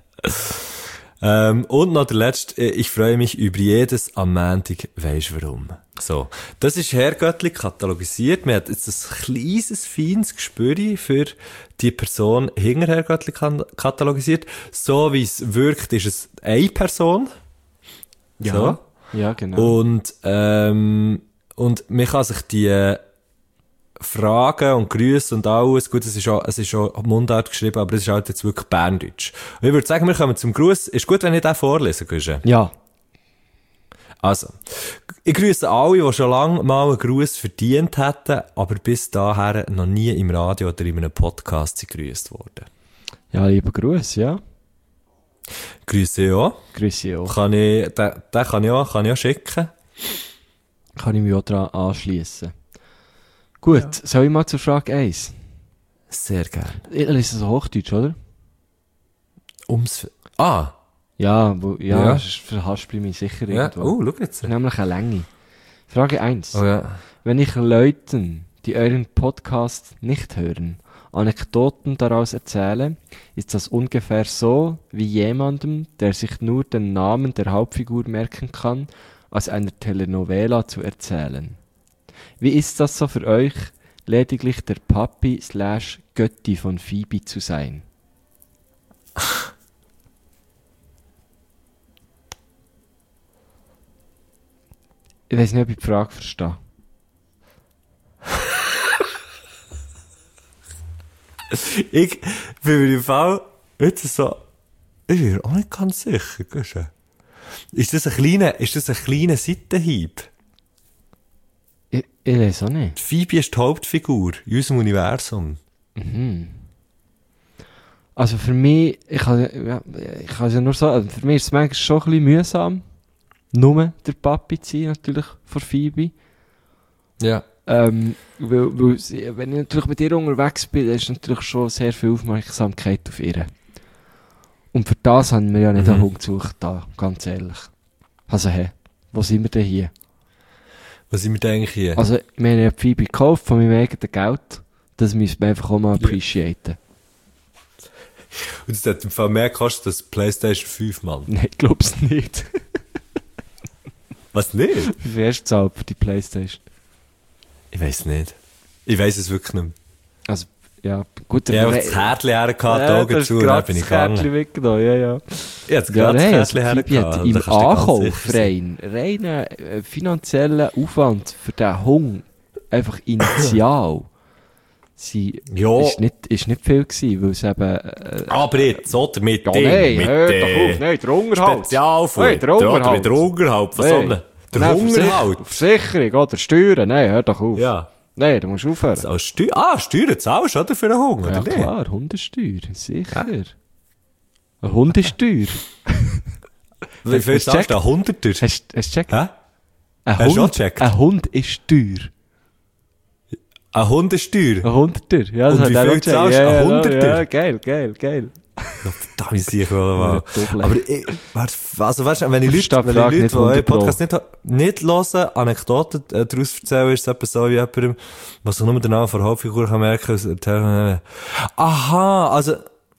ähm, und noch der letzte, äh, ich freue mich über jedes am Montag, weisst warum. So. Das ist Herrgöttli katalogisiert. Man hat jetzt ein kleines, feines Gespür für die Person hinter Herrgöttli kan- katalogisiert. So wie es wirkt, ist es eine Person. So. Ja, genau. Und, ähm, und man kann sich die äh, Fragen und Grüße und alles, gut, es ist auch, es ist auch Mundart geschrieben, aber es ist halt jetzt wirklich Berndeutsch. Und ich würde sagen, wir kommen zum Gruß. Ist gut, wenn ich den vorlesen könnte. Ja. Also, ich grüße alle, die schon lange mal einen Gruß verdient hätten, aber bis dahin noch nie im Radio oder in einem Podcast sind gegrüßt worden. Ja, lieber Gruß, ja. Grüße ich auch. Grüße auch. Kann ich, den, den kann ich auch, kann ich auch schicken. Kann ich mich auch daran anschliessen. Gut, soll ich mal zur Frage eins? Sehr gerne. Ich lese es Hochdeutsch, oder? Ums, ah, Ja, wo, ja, Ja. sonst verhaspel ich mich sicher ja, irgendwo. oh, schau jetzt. Nämlich eine Länge. Frage eins. Oh ja. Wenn ich Leuten, die euren Podcast nicht hören, Anekdoten daraus erzähle, ist das ungefähr so wie jemandem, der sich nur den Namen der Hauptfigur merken kann, aus einer Telenovela zu erzählen. Wie ist das so für euch, lediglich der Papi slash Götti von Phoebe zu sein? Ich weiß nicht, ob ich die Frage verstehe. Ich bin mir im Fall jetzt so, ich bin mir auch nicht ganz sicher. Gehst du? Ist das ein kleiner, ist das ein kleiner Seitenhieb? Ich, ich weiß auch nicht. Phoebe ist die Hauptfigur in unserem Universum. Also für mich, ich kann, ja, ich kann es ja nur sagen, für mich ist es manchmal schon ein bisschen mühsam, nur der Papi zu sein, natürlich, von Phoebe. Ja. Ähm, weil, weil sie, wenn ich natürlich mit ihr unterwegs bin, ist natürlich schon sehr viel Aufmerksamkeit auf ihr. Und für das haben wir ja nicht Mhm. einen Hund gesucht, da, ganz ehrlich. Also, hey, wo sind wir denn hier? Was sind wir denn eigentlich hier? Also, wir haben ja die Phoebe gekauft von meinem eigenen Geld. Das müssen wir einfach auch mal appreciaten. Und es hat im Fall mehr gekostet als PlayStation fünf, Mann. Nein, ich glaube es nicht. Was nicht? Wie viel hast du gezahlt für die Playstation? Ich weiss nicht. Ich weiss es wirklich nicht mehr. Also, ja, gut. Ich habe das Kärtchen hergehabt, die Augen zu, und dann bin ich gegangen. Kärtchen weggenommen, ja, ja. Ich habe das Ja, gerade nein, das also Kärtchen Phoebe hergehabt. hat und im da kannst du dir ganz Ankauf sicher sein. rein, reinen äh, finanziellen Aufwand für den Hund, einfach initial, sie, Ja. ist, nicht, ist nicht viel gewesen, weil es eben, äh, Aber jetzt, oder? Mit ja, dem, nein, mit hör dem doch auf, nein, der Unterhalt. Spezialfutter. Hey, der Unterhalt. Mit der Unterhalt. Was Hey. soll denn? Der Nein, Hungerhalt. Versich- Versicherung, oder Steuern, nein, hör doch auf. Ja. Nein, du musst aufhören. Also Steu ah, Steuern zahlst du, oder? Für einen Hunger, Ja oder nicht? klar, Hundesteuer, sicher. Eine Hundesteuer. Wie viel Hast du zahlst du? Ein Hunderter? Hast hast du gecheckt? Hä? Ein Hast du schon Hund, gecheckt? ein Hund ist teuer. Ein Hundesteuer? Ein Hunderter. Ja, das Und hat wie er viel auch gecheckt. zahlst du? Ja, Ein ja, Hunderter? Ja, geil, geil, geil. Da ist sicher mal. Doppel. Aber ich, warte, also weißt du, wenn ich Ich Leute, verstehe die wenn Frage ich nicht Leute, die euren hundert Pro. Podcast nicht, nicht hören, Anekdoten äh, daraus erzählen, ist es etwa so wie jemandem, was ich nur den Namen von der Hauptfigur kann merken, aus erzählen, äh, aha, also,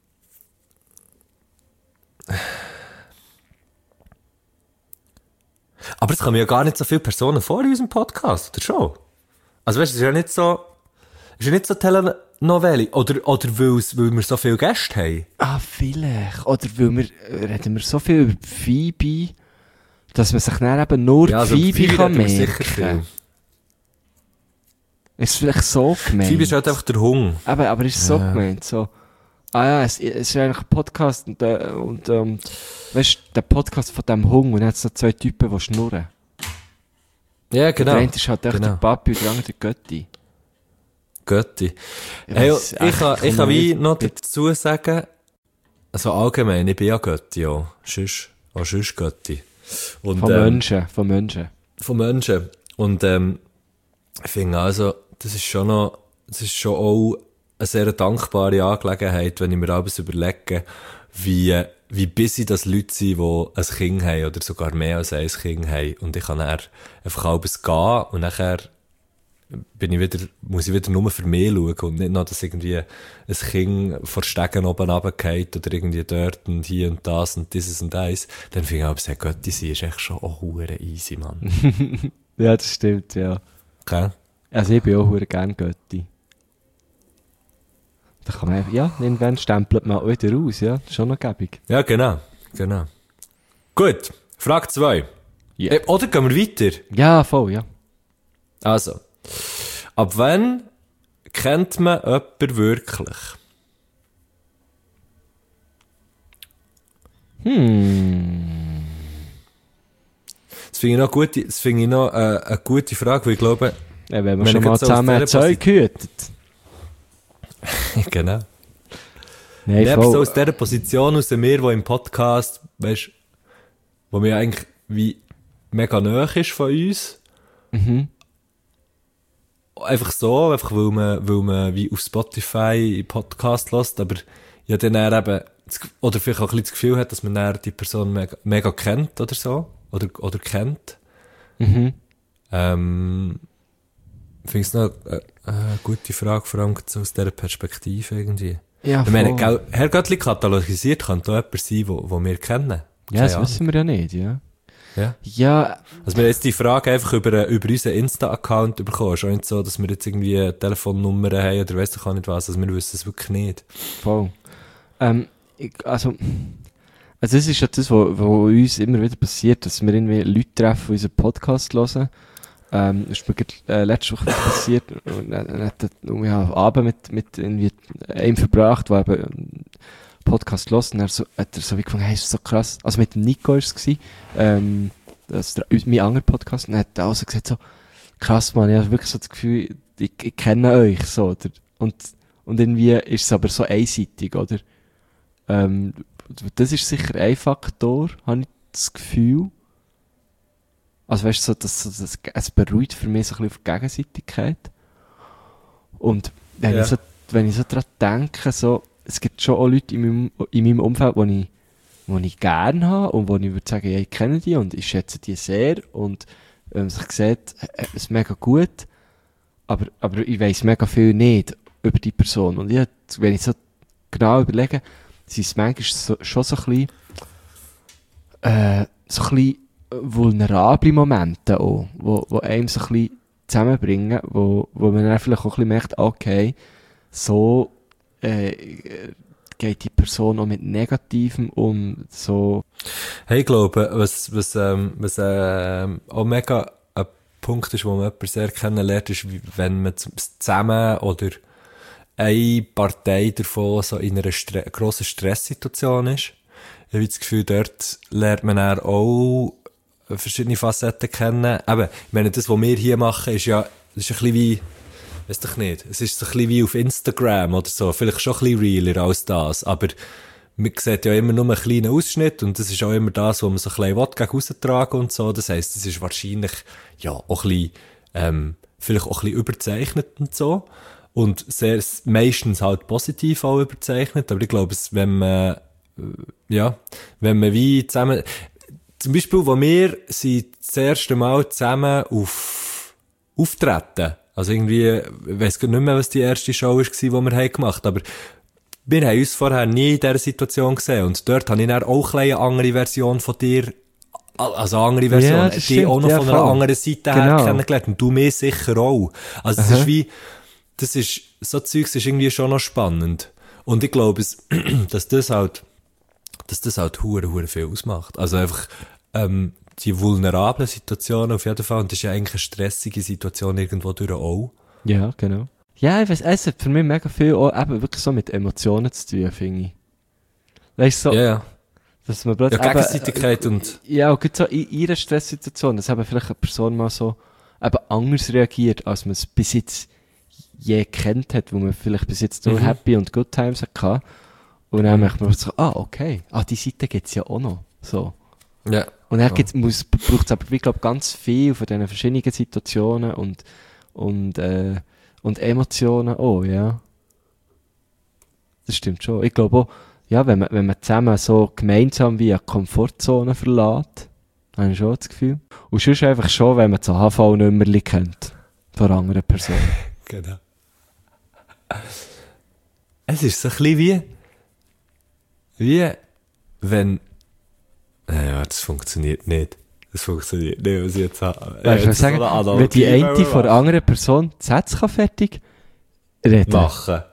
aber es kommen ja gar nicht so viele Personen vor in unserem Podcast, oder schon? Also weißt du, es ist ja nicht so, es ist ja nicht so Telenovelle, oder, oder weil's, weil wir so viele Gäste haben. Ah, vielleicht. Oder weil wir, äh, reden wir so viel über die Phoebe, dass man sich dann eben nur Ja, also die Phoebe Phoebe kann reden wir sicher viel. merken. Ist vielleicht so gemeint. Phoebe ist halt einfach der Hunger. Aber, aber ist so Ja. gemeint, so. Ah ja, es, es ist eigentlich ein Podcast und, äh, und ähm, weißt du, der Podcast von dem Hund und dann hat so zwei Typen, die schnurren. Ja, genau. Der eine ist halt echt Genau. der Papi und der andere der Götti. Götti. Ich Hey, weiss ich echt, kann, ich komm kann wie nicht noch mit- dazu sagen, also allgemein, ich bin ja Götti, ja. Sonst, auch sonst Götti. Und, Von ähm, Menschen, von Menschen. Von Menschen. Und, ähm, ich finde also, das ist schon noch, das ist schon auch eine sehr dankbare Angelegenheit, wenn ich mir alles überlege, wie, wie busy das Leute sind, die ein Kind haben oder sogar mehr als ein Kind haben. Und ich kann dann einfach alles gehen und nachher bin ich wieder, muss ich wieder nur für mich schauen und nicht noch, dass irgendwie ein Kind vor Stegen oben runterfällt oder irgendwie dort und hier und das und dieses und das. Dann finde ich aber, sehr Götti sein ist echt schon auch hure easy, Mann. Ja, das stimmt, ja. Okay? Also ich bin auch verdammt gerne Götti. Da kann man einfach, ja, irgendwann stempelt man auch wieder raus, ja. Das ist schon noch gäbig. Ja, genau. Genau. Gut. Frage zwei. Ja. Äh, Oder gehen wir weiter? Ja, voll, ja. Also. Ab wann kennt man jemanden wirklich? Hm. Das finde ich noch, gute, das finde ich noch äh, eine gute Frage, weil ich glaube, Ja, wenn wir Wenn schon ich mal jetzt so aus zusammen dieser ein Zeug gehütet. genau. Nein, Ja, aber so voll. aus dieser Position aus mir, die im Podcast, weißt, wo mir eigentlich wie mega nahe ist von uns. Mhm. Einfach so, einfach weil man, weil man wie auf Spotify Podcast hört, aber ja dann eher eben, das Ge- oder vielleicht auch ein bisschen das Gefühl hat, dass man dann die Person mega, mega kennt oder so, oder, oder kennt. Mhm. Ähm, finde ich es noch äh, eine gute Frage, vor allem so aus dieser Perspektive irgendwie. Ja, Ich meine, voll. gell, Herr Göttli katalogisiert kann da jemand sein, wo, wo wir kennen. Ja, Keine das Ahnung. wissen wir ja nicht, ja. Ja. Ja, Also wir haben jetzt die Frage einfach über, über unseren Insta-Account bekommen. Schon nicht so, dass wir jetzt irgendwie Telefonnummern haben oder weiss ich auch nicht was. Also wir wissen es wirklich nicht. voll. Ähm, ich, also, also das ist ja das, was uns immer wieder passiert, dass wir irgendwie Leute treffen, die unseren Podcast hören. Ähm, das ist mir gerade, äh, letzte Woche passiert. Und dann dann hat er ja, einen Abend mit, mit irgendwie einem verbracht, der eben einen Podcast hört. Und er so, hat er so wie gefunden, hey, ist das so krass. Also mit dem Nico war es gewesen. Ähm, das ist der, mein anderer Podcast. Und dann hat er auch so gesagt, so, krass, man, ich habe wirklich so das Gefühl, ich, ich kenne euch, so, oder? Und, und irgendwie ist es aber so einseitig, oder? Ähm, das ist sicher ein Faktor, habe ich das Gefühl. Also weißt du, so, das, das, das, es beruhigt für mich so ein bisschen auf die Gegenseitigkeit. Und wenn, Ja. ich so, wenn ich so daran denke, so, es gibt schon auch Leute in meinem, in meinem Umfeld, die ich, die ich gerne habe und wo ich würde sagen, ja, ich kenne die und ich schätze die sehr und wenn man sich sieht, äh, ist mega gut, aber, aber ich weiss mega viel nicht über die Person. Und ich, wenn ich so genau überlege, sind es manchmal so, schon so ein bisschen, äh, so ein bisschen vulnerable Momente auch, wo, wo einem so ein bisschen zusammenbringen, wo, wo man dann vielleicht auch ein bisschen merkt, okay, so äh, geht die Person auch mit Negativem um, so. Hey, ich glaube, was, was, ähm, was ähm, auch mega ein Punkt ist, wo man jemanden sehr kennenlernt, ist, wie- wenn man z- zusammen oder eine Partei davon so in einer Stre- grossen Stresssituation ist. Ich habe das Gefühl, dort lernt man dann auch verschiedene Facetten kennen. Eben, ich meine, das, was wir hier machen, ist ja, das ist ein bisschen wie, weiss doch nicht, es ist so ein bisschen wie auf Instagram oder so, vielleicht schon ein bisschen realer als das, aber man sieht ja immer nur einen kleinen Ausschnitt und das ist auch immer das, was man so ein bisschen will, gegen raustragen und so. Das heisst, das ist wahrscheinlich, ja, auch ein bisschen, ähm, vielleicht auch ein bisschen überzeichnet und so. Und sehr, meistens halt positiv auch überzeichnet, aber ich glaube, es, wenn man, äh, ja, wenn man wie zusammen, zum Beispiel, wo wir sind das erste Mal zusammen auf Auftreten, also irgendwie, ich weiss gar nicht mehr, was die erste Show war, die wir haben gemacht haben, aber wir haben uns vorher nie in dieser Situation gesehen und dort habe ich dann auch eine andere Version von dir, also eine andere Version, Ja, das die stimmt, auch noch ja, von einer voll. anderen Seite her Genau. kennengelernt und du mir sicher auch. Also es Aha. ist wie, das ist, so Zeugs ist irgendwie schon noch spannend. Und ich glaube, es, dass das halt, dass das halt hure, hure viel ausmacht. Also einfach, ähm, die vulnerablen Situationen auf jeden Fall, und das ist ja eigentlich eine stressige Situation irgendwo durch auch. Ja, genau. Ja, ich weiss, es hat für mich mega viel auch eben wirklich so mit Emotionen zu tun, finde ich. Weißt du, so, Ja, ja. dass man Ja, plötzlich eben, Gegenseitigkeit und, ja, und gerade so in ihrer Stresssituation, dass eben vielleicht eine Person mal so eben anders reagiert, als man es bis jetzt je kennt hat, wo man vielleicht bis jetzt nur Mhm. Happy und Good Times hatte. Und dann merkt man so, ah, okay, ah, die Seite gibt's ja auch noch. So. ja. Und dann Ja. gibt's, muss, braucht's aber, ich glaube, ganz viel von diesen verschiedenen Situationen und, und, äh, und Emotionen auch, ja. Das stimmt schon. Ich glaube auch, ja, wenn man, wenn man zusammen so gemeinsam wie eine Komfortzone verlässt, habe ich schon das Gefühl. Und sonst einfach schon, wenn man das H V-Nummerli kennt. Von anderen Personen. Genau. Es ist so ein bisschen wie, wie, wenn, naja, das funktioniert nicht. Das funktioniert nicht, was ich jetzt habe. Weißt du, was ich sagen? Wenn die eine von der anderen Person die Sätze kann fertig reden. machen.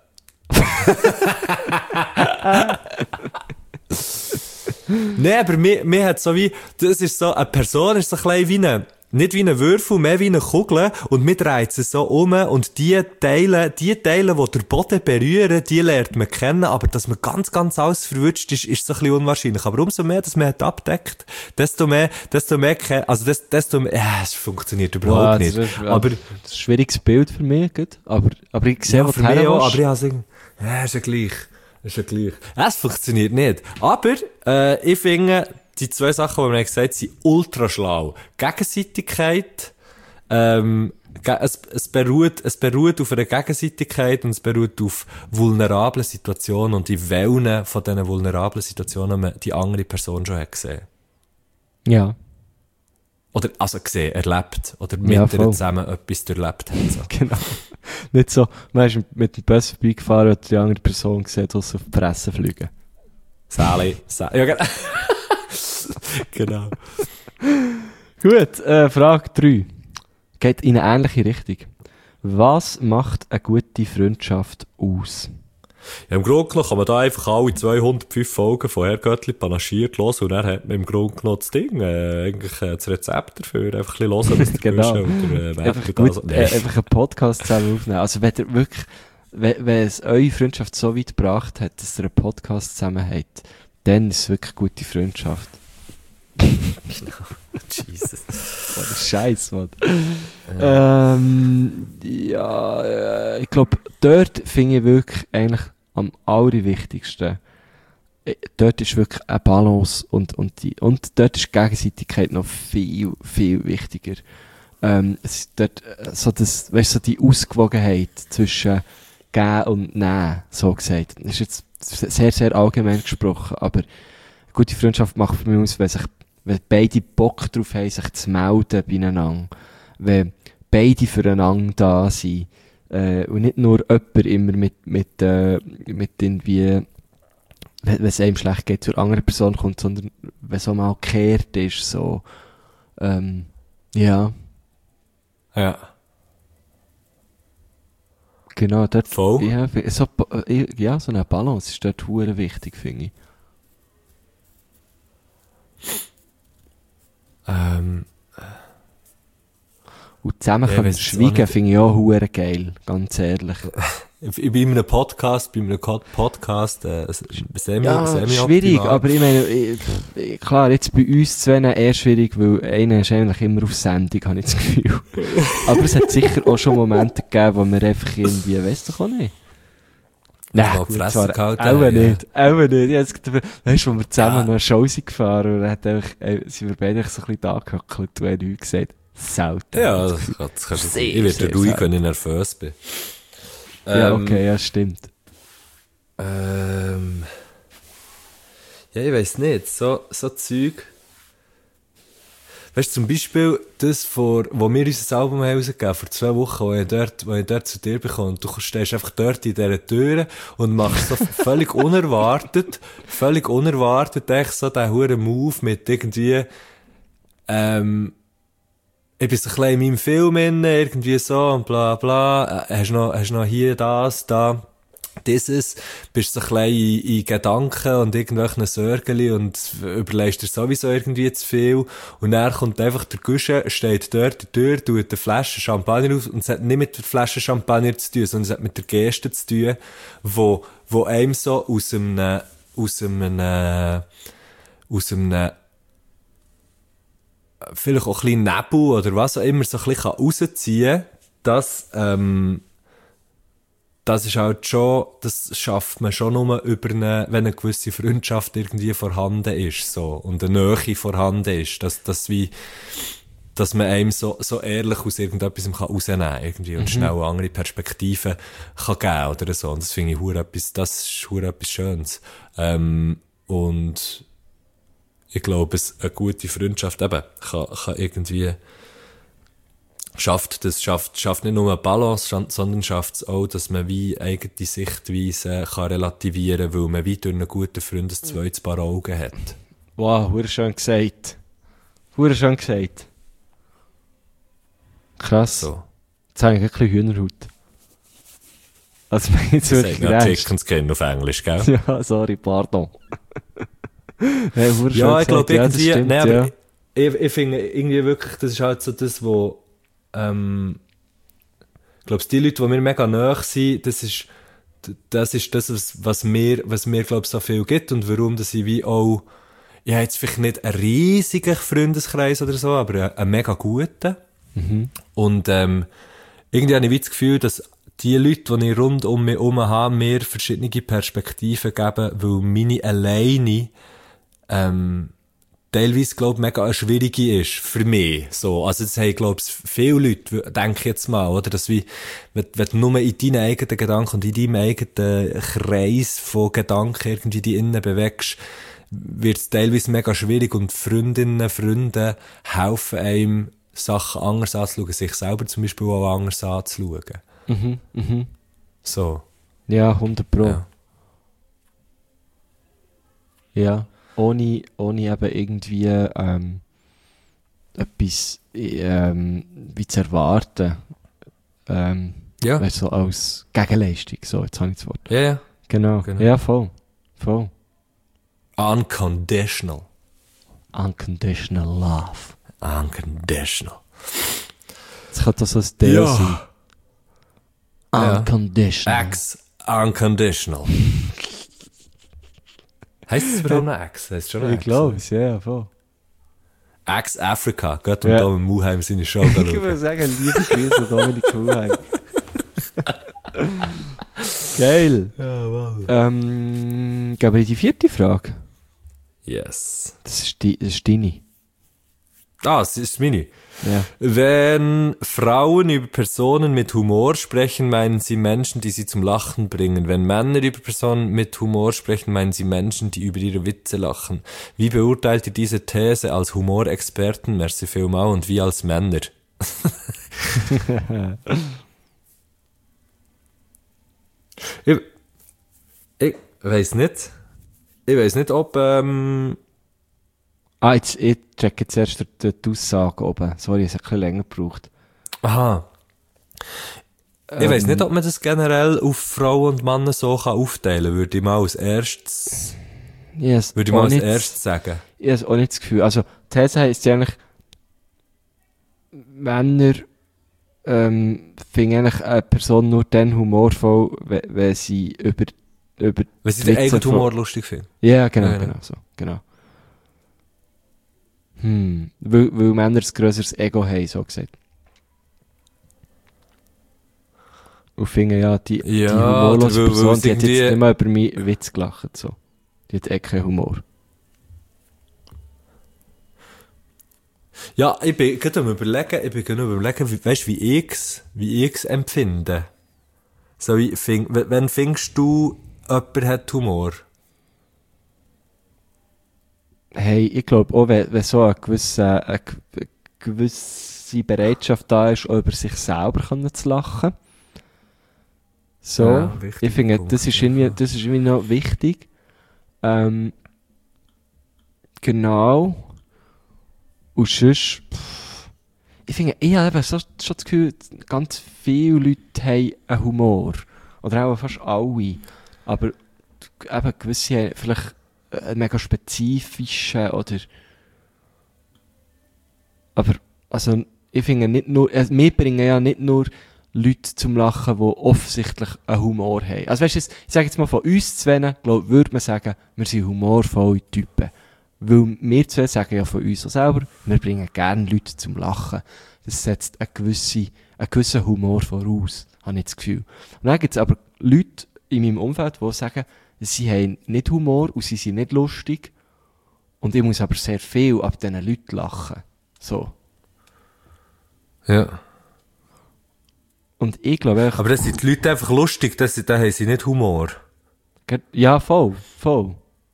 Nein, aber mir, mir hat so wie, das ist so, eine Person ist so ein bisschen wie eine, nicht wie ein Würfel, mehr wie eine Kugel, und mir dreht sie so um, und die Teile, die Teile, die den Boden berühren, die lernt man kennen, aber dass man ganz, ganz alles verwünscht ist, ist so ein bisschen unwahrscheinlich. Aber umso mehr, dass man hat abdeckt, desto mehr, desto mehr, ke- also des- desto mehr, ja, es funktioniert überhaupt Wow, nicht. das ist, aber, das ist ein schwieriges Bild für mich, gut. Aber, aber ich sehe, ja, wo für du mich auch, herwillst. aber ich habe irgendwie, ja, ist ja gleich. Ist ja gleich. Es funktioniert nicht. Aber, äh, ich finde, die zwei Sachen, die wir gesagt haben, sind ultra schlau. Gegenseitigkeit, ähm, ge- es, es beruht, es beruht auf einer Gegenseitigkeit und es beruht auf vulnerablen Situationen und die Wellen von diesen vulnerablen Situationen, man die andere Person schon hat gesehen. Ja, Oder, also gesehen, erlebt. Oder mit Ja, ihr voll. zusammen etwas durchlebt hat. So. genau. Nicht so, man ist mit dem Bus vorbeigefahren und die andere Person sieht, was auf die Presse fliegen. Sally, Sally, ja, genau. Genau. Gut, äh, Frage drei. Geht in eine ähnliche Richtung. Was macht eine gute Freundschaft aus? Ja, im Grunde genommen kann man da einfach alle zweihundertfünf Folgen von Herr Göttli panaschiert hören und dann hat man im Grunde genommen das Ding, äh, eigentlich äh, das Rezept dafür, einfach ein bisschen hören, was der Genau. Oder, äh, Einfach, Wetter gut, das- äh, einfach einen Podcast zusammen aufnehmen. Also wenn ihr wirklich, wenn, wenn es eure Freundschaft so weit gebracht hat, dass ihr einen Podcast zusammen habt, dann ist es wirklich gute Freundschaft. Jesus. Oh, das ist Scheiß, Mann. Ähm, ja, äh, ich glaube, dort finde ich wirklich eigentlich am allerwichtigsten. Äh, Dort ist wirklich eine Balance und, und, die, und dort ist Gegenseitigkeit noch viel, viel wichtiger. Ähm, es ist dort äh, so, das, weißt, so die Ausgewogenheit zwischen Geben und Nehmen, so gesagt. Das ist jetzt sehr, sehr allgemein gesprochen, aber eine gute Freundschaft macht für mich aus, wenn sich wenn beide Bock drauf haben, sich zu melden beieinander. Wenn beide füreinander da sind. Äh, und nicht nur jemand immer mit, mit, äh, mit irgendwie, wenn es einem schlecht geht, zur anderen Person kommt, sondern wenn es auch mal gekehrt ist, so, ähm, ja, Ja. genau, dort, Voll. ja, so, äh, ja, so eine Balance ist dort hure wichtig, finde ich. Ähm, Und zusammen Ja, ich können weiss jetzt auch schweigen, nicht. finde ich auch hure geil, ganz ehrlich. ich bin in einem Podcast, bei einem Co- Podcast, äh, semi, Ja, semi schwierig, aber ich meine, ich, ich- klar, jetzt bei uns zwei eher schwierig, weil einer ist eigentlich immer auf Sendung, habe ich das Gefühl. Aber es hat sicher auch schon Momente gegeben, wo wir einfach irgendwie, weißt du auch nicht. Mal gut, die Fresse zwar gehalten auch haben, ja. nicht, auch nicht. Ich hab jetzt gedacht, weißt du, wo wir zusammen Ja. noch eine Show sind gefahren und dann hat einfach, äh, sind wir beide so ein bisschen da gehöckelt und haben nichts gesagt. Selten. Ja, das, kann- das kannst du Sehr, sagen. Ich werde sehr ruhig, selten. wenn ich nervös bin. Ja, Ähm, okay, ja, stimmt. Ähm, ja, ich weiss nicht, so, so Zeug. Weißt du, zum Beispiel das, vor, wo wir unser Album haben rausgegeben vor zwei Wochen, wo ich dort, wo ich dort zu dir bekomme, und du stehst einfach dort in dieser Tür und machst so völlig unerwartet, völlig unerwartet, echt so den huren Move mit irgendwie, ähm, ich bin so ein bisschen in meinem Film inne, irgendwie so, und bla, bla, äh, hast noch, hast noch hier das, da, dieses, bist so ein bisschen in, in Gedanken und irgendwelchen Sorgen und überlegst dir sowieso irgendwie zu viel. Und dann kommt einfach der Gusche, steht dort in der Tür, tut eine Flasche Champagner auf, und es hat nicht mit der Flasche Champagner zu tun, sondern es hat mit der Geste zu tun, wo, wo einem so aus einem, aus einem, äh, aus einem, vielleicht auch ein bisschen Nebel oder was auch immer, so ein bisschen rausziehen kann, dass, ähm, das ist halt schon, das schafft man schon nur über eine, wenn eine gewisse Freundschaft irgendwie vorhanden ist, so, und eine Nähe vorhanden ist, dass, dass wie, dass man einem so, so ehrlich aus irgendetwas kann rausnehmen kann, irgendwie, und schnell eine andere Perspektive kann geben, oder so, und das finde ich hure etwas, das ist hure etwas Schönes, ähm, und ich glaube, es, eine gute Freundschaft eben, kann, kann irgendwie, schafft, das schafft, schafft nicht nur eine Balance, sondern schafft es auch, dass man wie eigene Sichtweise kann relativieren kann, weil man wie durch einen guten Freund ein zweites Paar Augen hat. Wow, hure schön gesagt. Hure schön gesagt. Krass. So. Jetzt habe ich ein bisschen Hühnerhaut. Also, wenn ich jetzt Das wirklich sagt noch ernst. Chicken Skin auf Englisch, gell? Ja, sorry, pardon. Hey, hure schön Ja, ich gesagt. glaube Ja, das irgendwie, stimmt, nee, aber ja. ich, ich finde irgendwie wirklich, das ist halt so das, wo, ähm, ich glaube, die Leute, die mir mega nahe sind, das ist, das ist das, was, was mir, was mir, glaube ich, so viel gibt und warum, dass ich wie auch, ich habe jetzt vielleicht nicht einen riesigen Freundeskreis oder so, aber einen, einen mega guten. Mhm. Und, ähm, irgendwie habe ich wie das Gefühl, dass die Leute, die ich rund um mich herum habe, mir verschiedene Perspektiven geben, weil meine alleine, ähm, teilweise, glaube ich, mega eine schwierige ist für mich. So. Also, das haben, glaube ich, viele Leute, denke ich jetzt mal, oder? Dass wie, wenn, wenn du nur in deinen eigenen Gedanken und in deinem eigenen Kreis von Gedanken irgendwie die innen bewegst, wird es teilweise mega schwierig und Freundinnen, Freunde helfen einem, Sachen anders anzuschauen, sich selber zum Beispiel auch anders anzuschauen. Mhm, mhm. So. Ja, hundert Pro. Ja. Ja. Ohne, ohne eben irgendwie, ähm, etwas ähm, wie zu erwarten. Ähm, Ja. weißt du, so als Gegenleistung. So, jetzt habe ich das Wort. Ja, ja. Genau. Genau. Ja, voll. Voll. Unconditional. Unconditional Love. Unconditional. Jetzt könnte das so ein Deal Ja. sein. Ja. Unconditional. Ex Unconditional. Heisst es für eine Ex? Heisst schon eine Ich Ex? glaube es, ja, voll. Ex Africa. Geht um Ja. da mit Muheim seine Show Ich würde schauen. sagen, liebe Grüße an Dominik Kuhlheim. Geil. Ja, wow. Ähm, gehen wir in die vierte Frage. Yes. Das ist, die, das ist deine. Ah, das ist meine. Ja. Wenn Frauen über Personen mit Humor sprechen, meinen sie Menschen, die sie zum Lachen bringen. Wenn Männer über Personen mit Humor sprechen, meinen sie Menschen, die über ihre Witze lachen. Wie beurteilt ihr diese These als Humorexperten? Merci vielmals und wie als Männer? ich ich weiss nicht. Ich weiss nicht, ob... Ähm, Ah, jetzt, ich checke jetzt erst die, die Aussage oben. Sorry, es hat ein bisschen länger gebraucht. aha. Ich Ähm, weiss nicht, ob man das generell auf Frauen und Männer so kann aufteilen kann. Würde ich mal als erstes, Yes, würde ich mal als erstes sagen. Ich habe auch nicht das Gefühl. Also, die These heisst ja eigentlich, Männer ähm, finden eigentlich eine Person nur dann humorvoll, wenn, wenn sie über, über Wenn sie die den Witze eigenen von- Humor lustig finden. Ja, genau, Ja, genau. genau, so, genau. Hm, weil, weil Männer ein grösseres Ego haben, so gesagt. Und finden ja, die, die Ja, humorlose oder weil- weil Person, es die hat jetzt irgendwie- nicht mal über meinen Witz gelacht, so. Die hat eh keinen Humor. Ja, ich bin gerade am überlegen, ich bin gerade am überlegen, wie, weißt, wie ich's, wie ich's empfinde. So, wie, fing, wenn wenn findest du, jemand hat Humor? Hey, ich glaube auch, wenn, wenn so eine gewisse, eine ge- gewisse Bereitschaft da ist, auch über sich selber können zu lachen. So, Ja, wichtiger ich finde, Punkt, das ist ja. irgendwie, das ist irgendwie noch wichtig. Ähm, genau. Und sonst, pff, ich finde, ich habe eben so, schon das Gefühl, ganz viele Leute haben einen Humor. Oder auch fast alle. Aber eben gewisse haben vielleicht einen mega spezifischen oder... Aber, also, ich finde nicht nur... Also, wir bringen ja nicht nur Leute zum Lachen, die offensichtlich einen Humor haben. Also weißt du, ich sage jetzt mal von uns zwei, glaube würde man sagen, wir sind humorvolle Typen. Weil wir zwei sagen ja von uns auch selber, wir bringen gerne Leute zum Lachen. Das setzt eine gewisse, einen gewissen Humor voraus, habe ich das Gefühl. Und dann gibt es aber Leute in meinem Umfeld, die sagen, sie haben nicht Humor und sie sind nicht lustig. Und ich muss aber sehr viel ab diesen Leuten lachen. So. Ja. Und ich glaube echt, Aber das sind die Leute einfach lustig, das, da haben sie nicht Humor. ja, voll, voll.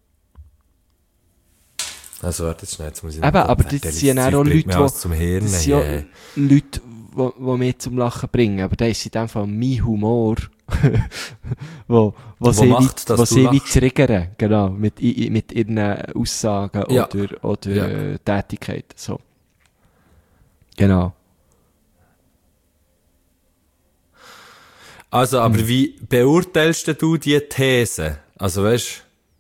Also, warte, jetzt schnell, jetzt muss ich Eben, noch aber Kopf- das sind ja auch Zeug bringt Leute, mir alles zum Hirn, das sind ja yeah. Leute, die, die mich zum Lachen bringen. Aber das ist in dem Fall mein Humor, wo, wo, sie macht, weit, dass wo du sie weit lachst. triggern, genau, mit, i- mit ihren Aussagen Ja. oder, oder Ja. äh, Tätigkeiten. So. Genau. Also, aber Hm. wie beurteilst denn du die These? Also, weißt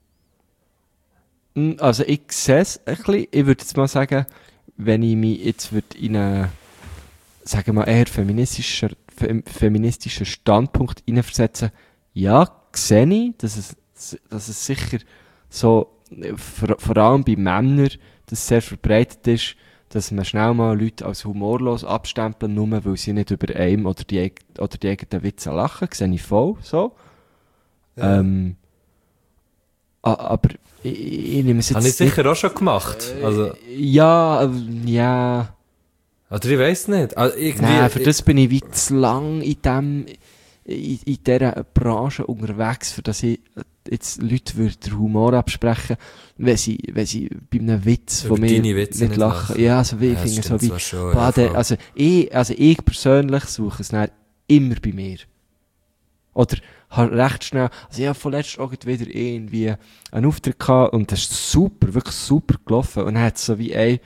Mm, Also ich sehe es ein bisschen, ich würde jetzt mal sagen, wenn ich mich jetzt würd in einen, sagen wir mal, eher feministischer, fem, feministischen Standpunkt hineinversetzen, ja, sehe ich, dass es, dass es sicher so, äh, vor, vor allem bei Männern, das sehr verbreitet ist, dass man schnell mal Leute als humorlos abstempeln, nur weil sie nicht über einem oder die, eig- oder die eigenen Witze lachen, sehe ich voll, so. Ja. Ähm, a- aber ich, ich nehme es jetzt Habe ich nicht- sicher auch schon gemacht. Also, ja, äh, ja. oder ich weiss nicht. Also, irgendwie, Nein, für das bin ich wie zu lang in dem, in, in dieser Branche unterwegs, für dass ich jetzt Leute würde den Humor absprechen, wenn sie, wenn sie bei einem Witz Über von mir deine Witze nicht nicht lachen. lachen. Ja, also wie, Ja, ich das finde stimmt so wie, zwar schon, boah, ja, der, voll. also ich, also ich persönlich suche es dann immer bei mir. Oder habe recht schnell, also ich habe vorletzt auch wieder irgendwie einen Auftritt gehabt und das ist super, wirklich super gelaufen. Und dann hat es so wie ein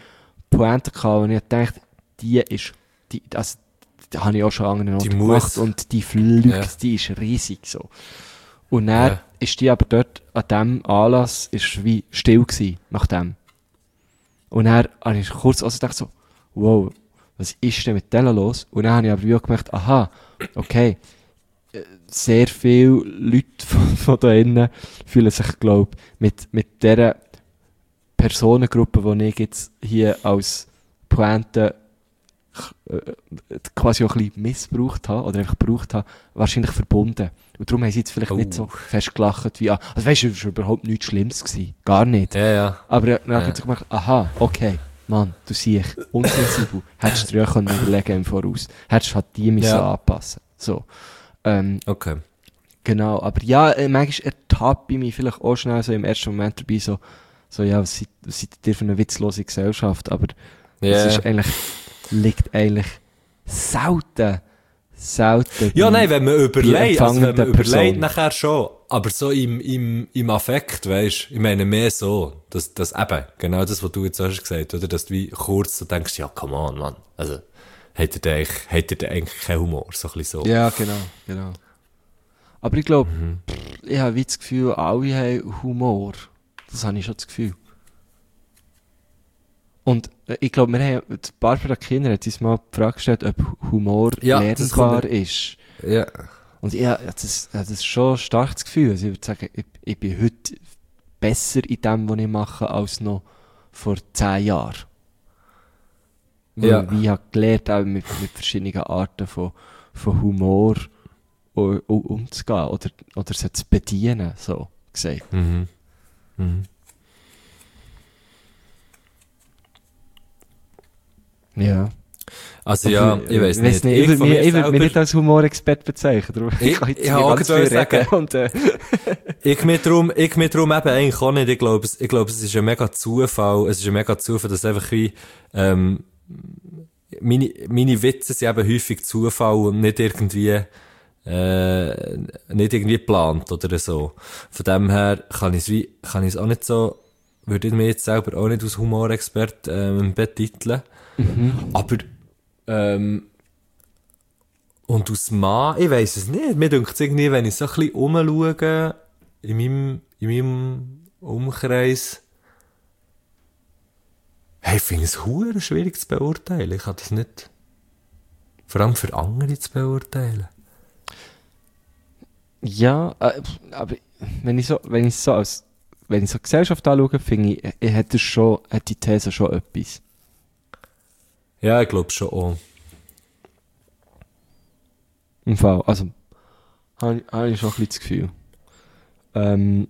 Pointe gehabt, und ich dachte, die ist, die, also, die habe ich auch schon an anderen Die Orten muss. gemacht, und die fliegt, Ja. die ist riesig, so. Und dann Ja. ist die aber dort, an diesem Anlass, ist wie still gewesen, nach dem. Und dann habe ich kurz also gedacht so, wow, was ist denn mit denen los? Und dann habe ich aber wie auch gemerkt, aha, okay, äh, sehr viele Leute von, von da innen fühlen sich, glaube ich, mit, mit dieser Personengruppe, die ich jetzt hier als Pointe äh, quasi auch ein bisschen missbraucht habe, oder einfach gebraucht habe, wahrscheinlich verbunden. Und darum haben sie jetzt vielleicht Oh. nicht so fest gelacht wie, ah, also weißt du, es war überhaupt nichts Schlimmes gewesen. Gar nicht. Ja, ja. Aber dann Ja. habe ich gemerkt, aha, okay, Mann, du siehst, unsensibel. Hättest du dir ja können überlegen im Voraus. Hättest halt die müssen Ja. anpassen. So. Ähm, Okay. genau. Aber ja, äh, manchmal ertappe ich mich vielleicht auch schnell so im ersten Moment dabei, so, so ja, was seid, was seid ihr für eine witzlose Gesellschaft? Aber Ja. es ist eigentlich, liegt eigentlich selten, selten. Ja, bei- nein, wenn man überlegt, also wenn man empfangenden überlegt, Person. nachher schon. Aber so im, im, im Affekt, weisst, ich meine mehr so, dass, dass eben, genau das, was du jetzt hast gesagt, oder, dass du wie kurz so denkst, ja, come on, Mann. Also, hat er denn eigentlich, hat er denn eigentlich keinen Humor, so ein bisschen so. Ja, genau, genau. Aber ich glaube, Mhm. ich habe wie das Gefühl, alle haben Humor. Das habe ich schon das Gefühl. Und äh, ich glaube, wir haben, die Barbara Kinder hat uns mal die Frage gestellt, ob Humor Ja, das lernbar kommt ist. Ja. Und ich habe das, ich habe das schon ein starkes Gefühl. Also ich würde sagen, ich, ich bin heute besser in dem, was ich mache, als noch vor zehn Jahren. Weil Ja. ich habe gelernt, auch mit, mit verschiedenen Arten von, von Humor u- u- umzugehen oder, oder sie zu bedienen, so gesagt. Mhm. Mhm. Ja. Also ja, ich weiss nicht. Ich würde von mich, mir ich würd mich selber- nicht als Humorexperte bezeichnen. Darum Ich- kann jetzt ich nicht habe auch ganz gerade viel sagen. reden. Und, äh, Ich mir drum, ich mir drum eben eigentlich auch nicht. Ich glaube, es, ich glaube, es ist ein mega Zufall. Es ist ein mega Zufall, dass einfach wie, ähm, meine, meine Witze sind eben häufig Zufall und nicht irgendwie, äh, nicht irgendwie geplant oder so. Von dem her kann ich es wie, kann ich es auch nicht so, würde ich mich jetzt selber auch nicht als Humorexpert, ähm, betiteln. Aber, ähm, und aus Mann, ich weiss es nicht. Mir denkt es irgendwie, wenn ich so ein bisschen umschaue, in meinem, in meinem Umkreis, hey, ich finde es verdammt schwierig zu beurteilen. Ich kann das nicht, vor allem für andere zu beurteilen. ja, äh, aber wenn ich so, wenn ich so als, wenn ich so Gesellschaft anschaue, finde ich, ich hätte schon, hat die These schon etwas. Ja, ich glaube schon auch. Im Fall, also, habe ich, habe ich schon ein bisschen das Gefühl. Ähm,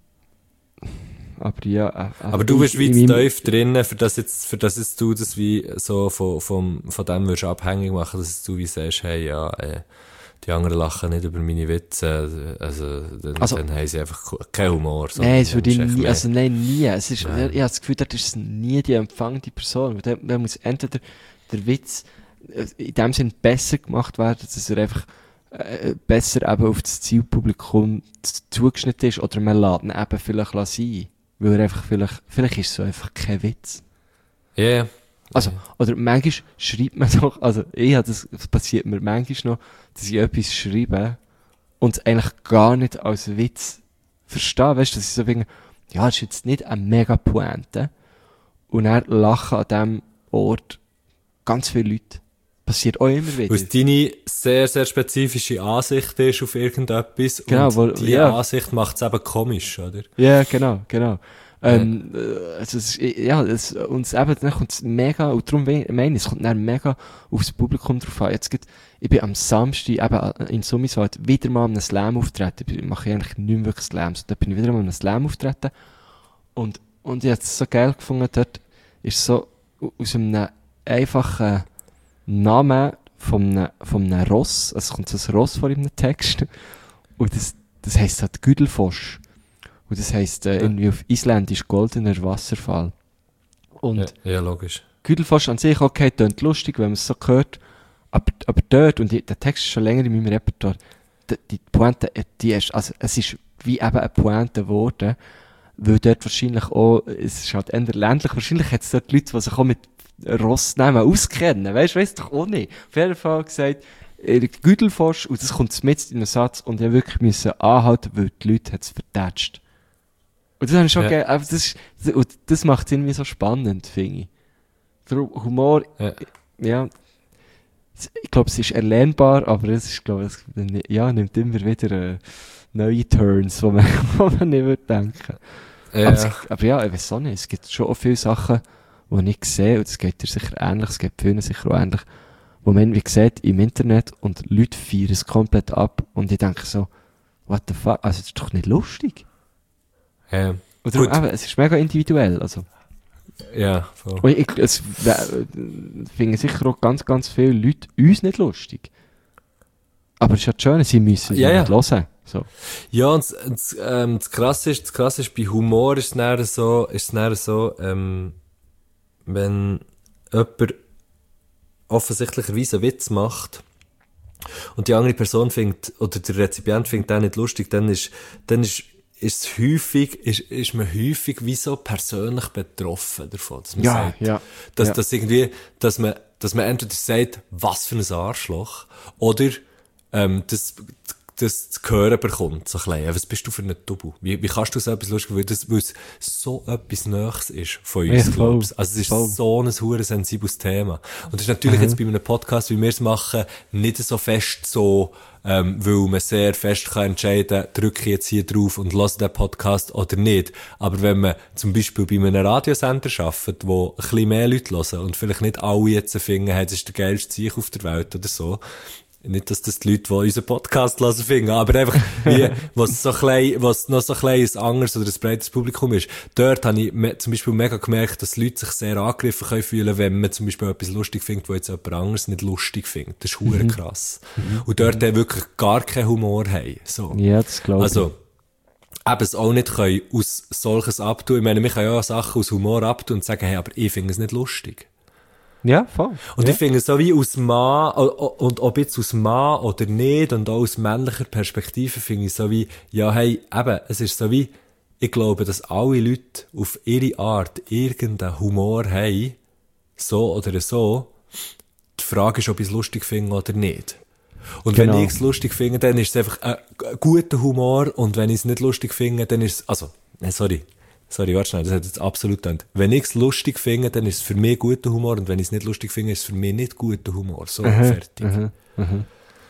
aber ja, äh, Aber du in- bist wie in zu meinem- tief drinnen, für das jetzt, für das jetzt du das wie so von, von, von dem würdest abhängig machen, dass du wie sagst, hey, ja, äh, die anderen lachen nicht über meine Witze, also, dann, Also- dann haben sie einfach keinen Humor. Nein, es würde ich dann ist echt nie, mehr- also nein, nie. Es ist, Nein. ich habe das Gefühl, dort ist es nie die empfangende Person. Da, da muss entweder der Witz äh, in dem Sinn besser gemacht werden, dass er einfach äh, besser eben auf das Zielpublikum z- zugeschnitten ist, oder man lässt ihn eben vielleicht sein. Weil er einfach vielleicht, vielleicht ist es so einfach kein Witz. Ja, ja. Also, oder manchmal schreibt man doch, also ich habe das, das passiert mir manchmal noch, dass ich etwas schreibe und es eigentlich gar nicht als Witz verstehe, weißt du, dass ich so denke, ja, das ist jetzt nicht eine mega Pointe, und dann lachen an diesem Ort ganz viele Leute. Passiert auch immer wieder. Weil es deine sehr, sehr spezifische Ansicht ist auf irgendetwas Genau, und wo- die ja. Ansicht macht es eben komisch, oder? Ja, genau, genau. Ähm, äh, also es, ist- ja, es, und es eben, dann kommt es mega, und darum we- meine ich, es kommt dann mega aufs Publikum drauf an. Jetzt gibt, ich bin am Samstag eben in Summiswald wieder mal an einem Slam auftreten. Ich mache eigentlich nicht mehr wirklich Slams. Da bin ich wieder mal an einem Slam auftreten. Und, und ich habe es so geil gefunden, dort ist so aus einem einfachen Namen von einem, von einem Ross, also es kommt so ein Ross vor in einem Text. Und das, das heisst halt Güdelfosch. Und das heisst äh, Ja. irgendwie auf Isländisch goldener Wasserfall. Und Ja, ja, logisch. Güdelfosch an sich, okay, klingt lustig, wenn man es so hört. Aber, aber dort, und ich, der Text ist schon länger in meinem Repertoire, die, die Pointe, äh, die ist, also es ist wie eben eine Pointe geworden, weil dort wahrscheinlich auch, es ist halt eher ländlich, wahrscheinlich hat es dort Leute, die sich auch mit Rossnamen auskennen. Weißt du, weiss doch auch nicht. Auf jeden Fall gesagt, Güdelforsch, und das kommt mit in den Satz, und ich wirklich müssen anhalten, weil die Leute es vertätscht. Und das habe ich schon Ja. geil, aber das, ist, und das macht es irgendwie so spannend, finde ich. Der Humor, Ja. ja, ich glaube, es ist erlernbar, aber es ist, glaube ich, ja, nimmt immer wieder äh, neue Turns, wo man, wo man nicht würde denken. Ja. Aber, es, aber ja, ich weiß auch nicht, es gibt schon auch viele Sachen, die ich sehe, und es geht dir sicher ähnlich, es geht vielen sicher auch ähnlich, wo man, wie gesagt, im Internet, und Leute feiern es komplett ab, und ich denke so, what the fuck, also das ist doch nicht lustig. Ja. Oder Gut. eben, es ist mega individuell, also. Ja, voll. Und ich, es äh, finden sicher auch ganz, ganz viele Leute uns nicht lustig. Aber es ist ja das Schöne, sie müssen Ja, ja, ja. nicht hören. So. Ja, und das, das, ähm, das Krasse ist, das Krasse ist, bei Humor ist es näher so, ist es näher so, ähm, wenn jemand offensichtlicherweise einen Witz macht und die andere Person findet, oder der Rezipient findet den nicht lustig, dann ist, dann ist, ist es häufig, ist, ist man häufig wie so persönlich betroffen davon, dass man Ja, sagt, ja, dass, ja. dass irgendwie, dass man, dass man entweder sagt, was für ein Arschloch, oder, ähm, das, das zu hören bekommt, so klein. Was bist du für ein Double? Wie, wie kannst du so etwas lustig, weil das, weil es so etwas Nächstes ist von uns, Ja, voll, glaubst du? Also es ist voll. so ein hure sensibles Thema. Und das ist natürlich jetzt bei einem Podcast, wie wir es machen, nicht so fest so, ähm, weil man sehr fest kann entscheiden, drücke ich jetzt hier drauf und lasse den Podcast oder nicht. Aber wenn man zum Beispiel bei einem Radiosender arbeitet, wo ein bisschen mehr Leute hören und vielleicht nicht alle jetzt finden, hey, das ist der geilste Zeich auf der Welt oder so. Nicht, dass das die Leute, die unseren Podcast hören, finden, aber einfach, wie, was so klein, was noch so klein ein anderes oder ein breites Publikum ist. Dort habe ich me- zum Beispiel mega gemerkt, dass Leute sich sehr angegriffen können fühlen, wenn man zum Beispiel etwas lustig findet, was jetzt jemand anderes nicht lustig findet. Das ist hure krass. Und dort mhm. wirklich gar keinen Humor haben. So. Ja, das glaube ich. Also, eben es auch nicht können aus solches abtun. Ich meine, wir können ja auch Sachen aus Humor abtun und sagen, hey, aber ich finde es nicht lustig. Ja, voll. Und ja. ich finde, so wie aus Mann, und ob jetzt aus Mann oder nicht, und auch aus männlicher Perspektive, finde ich so wie, ja, hey, eben, es ist so wie, ich glaube, dass alle Leute auf ihre Art irgendeinen Humor haben, so oder so. Die Frage ist, ob ich es lustig finde oder nicht. Und Genau. wenn ich es lustig finde, dann ist es einfach ein guter Humor, und wenn ich es nicht lustig finde, dann ist es, also, nein, sorry. Sorry, warte schnell, das hat jetzt absolut gedacht. Wenn ich es lustig finde, dann ist es für mich guter Humor, und wenn ich es nicht lustig finde, ist es für mich nicht guter Humor. So, Aha, fertig. aha, aha.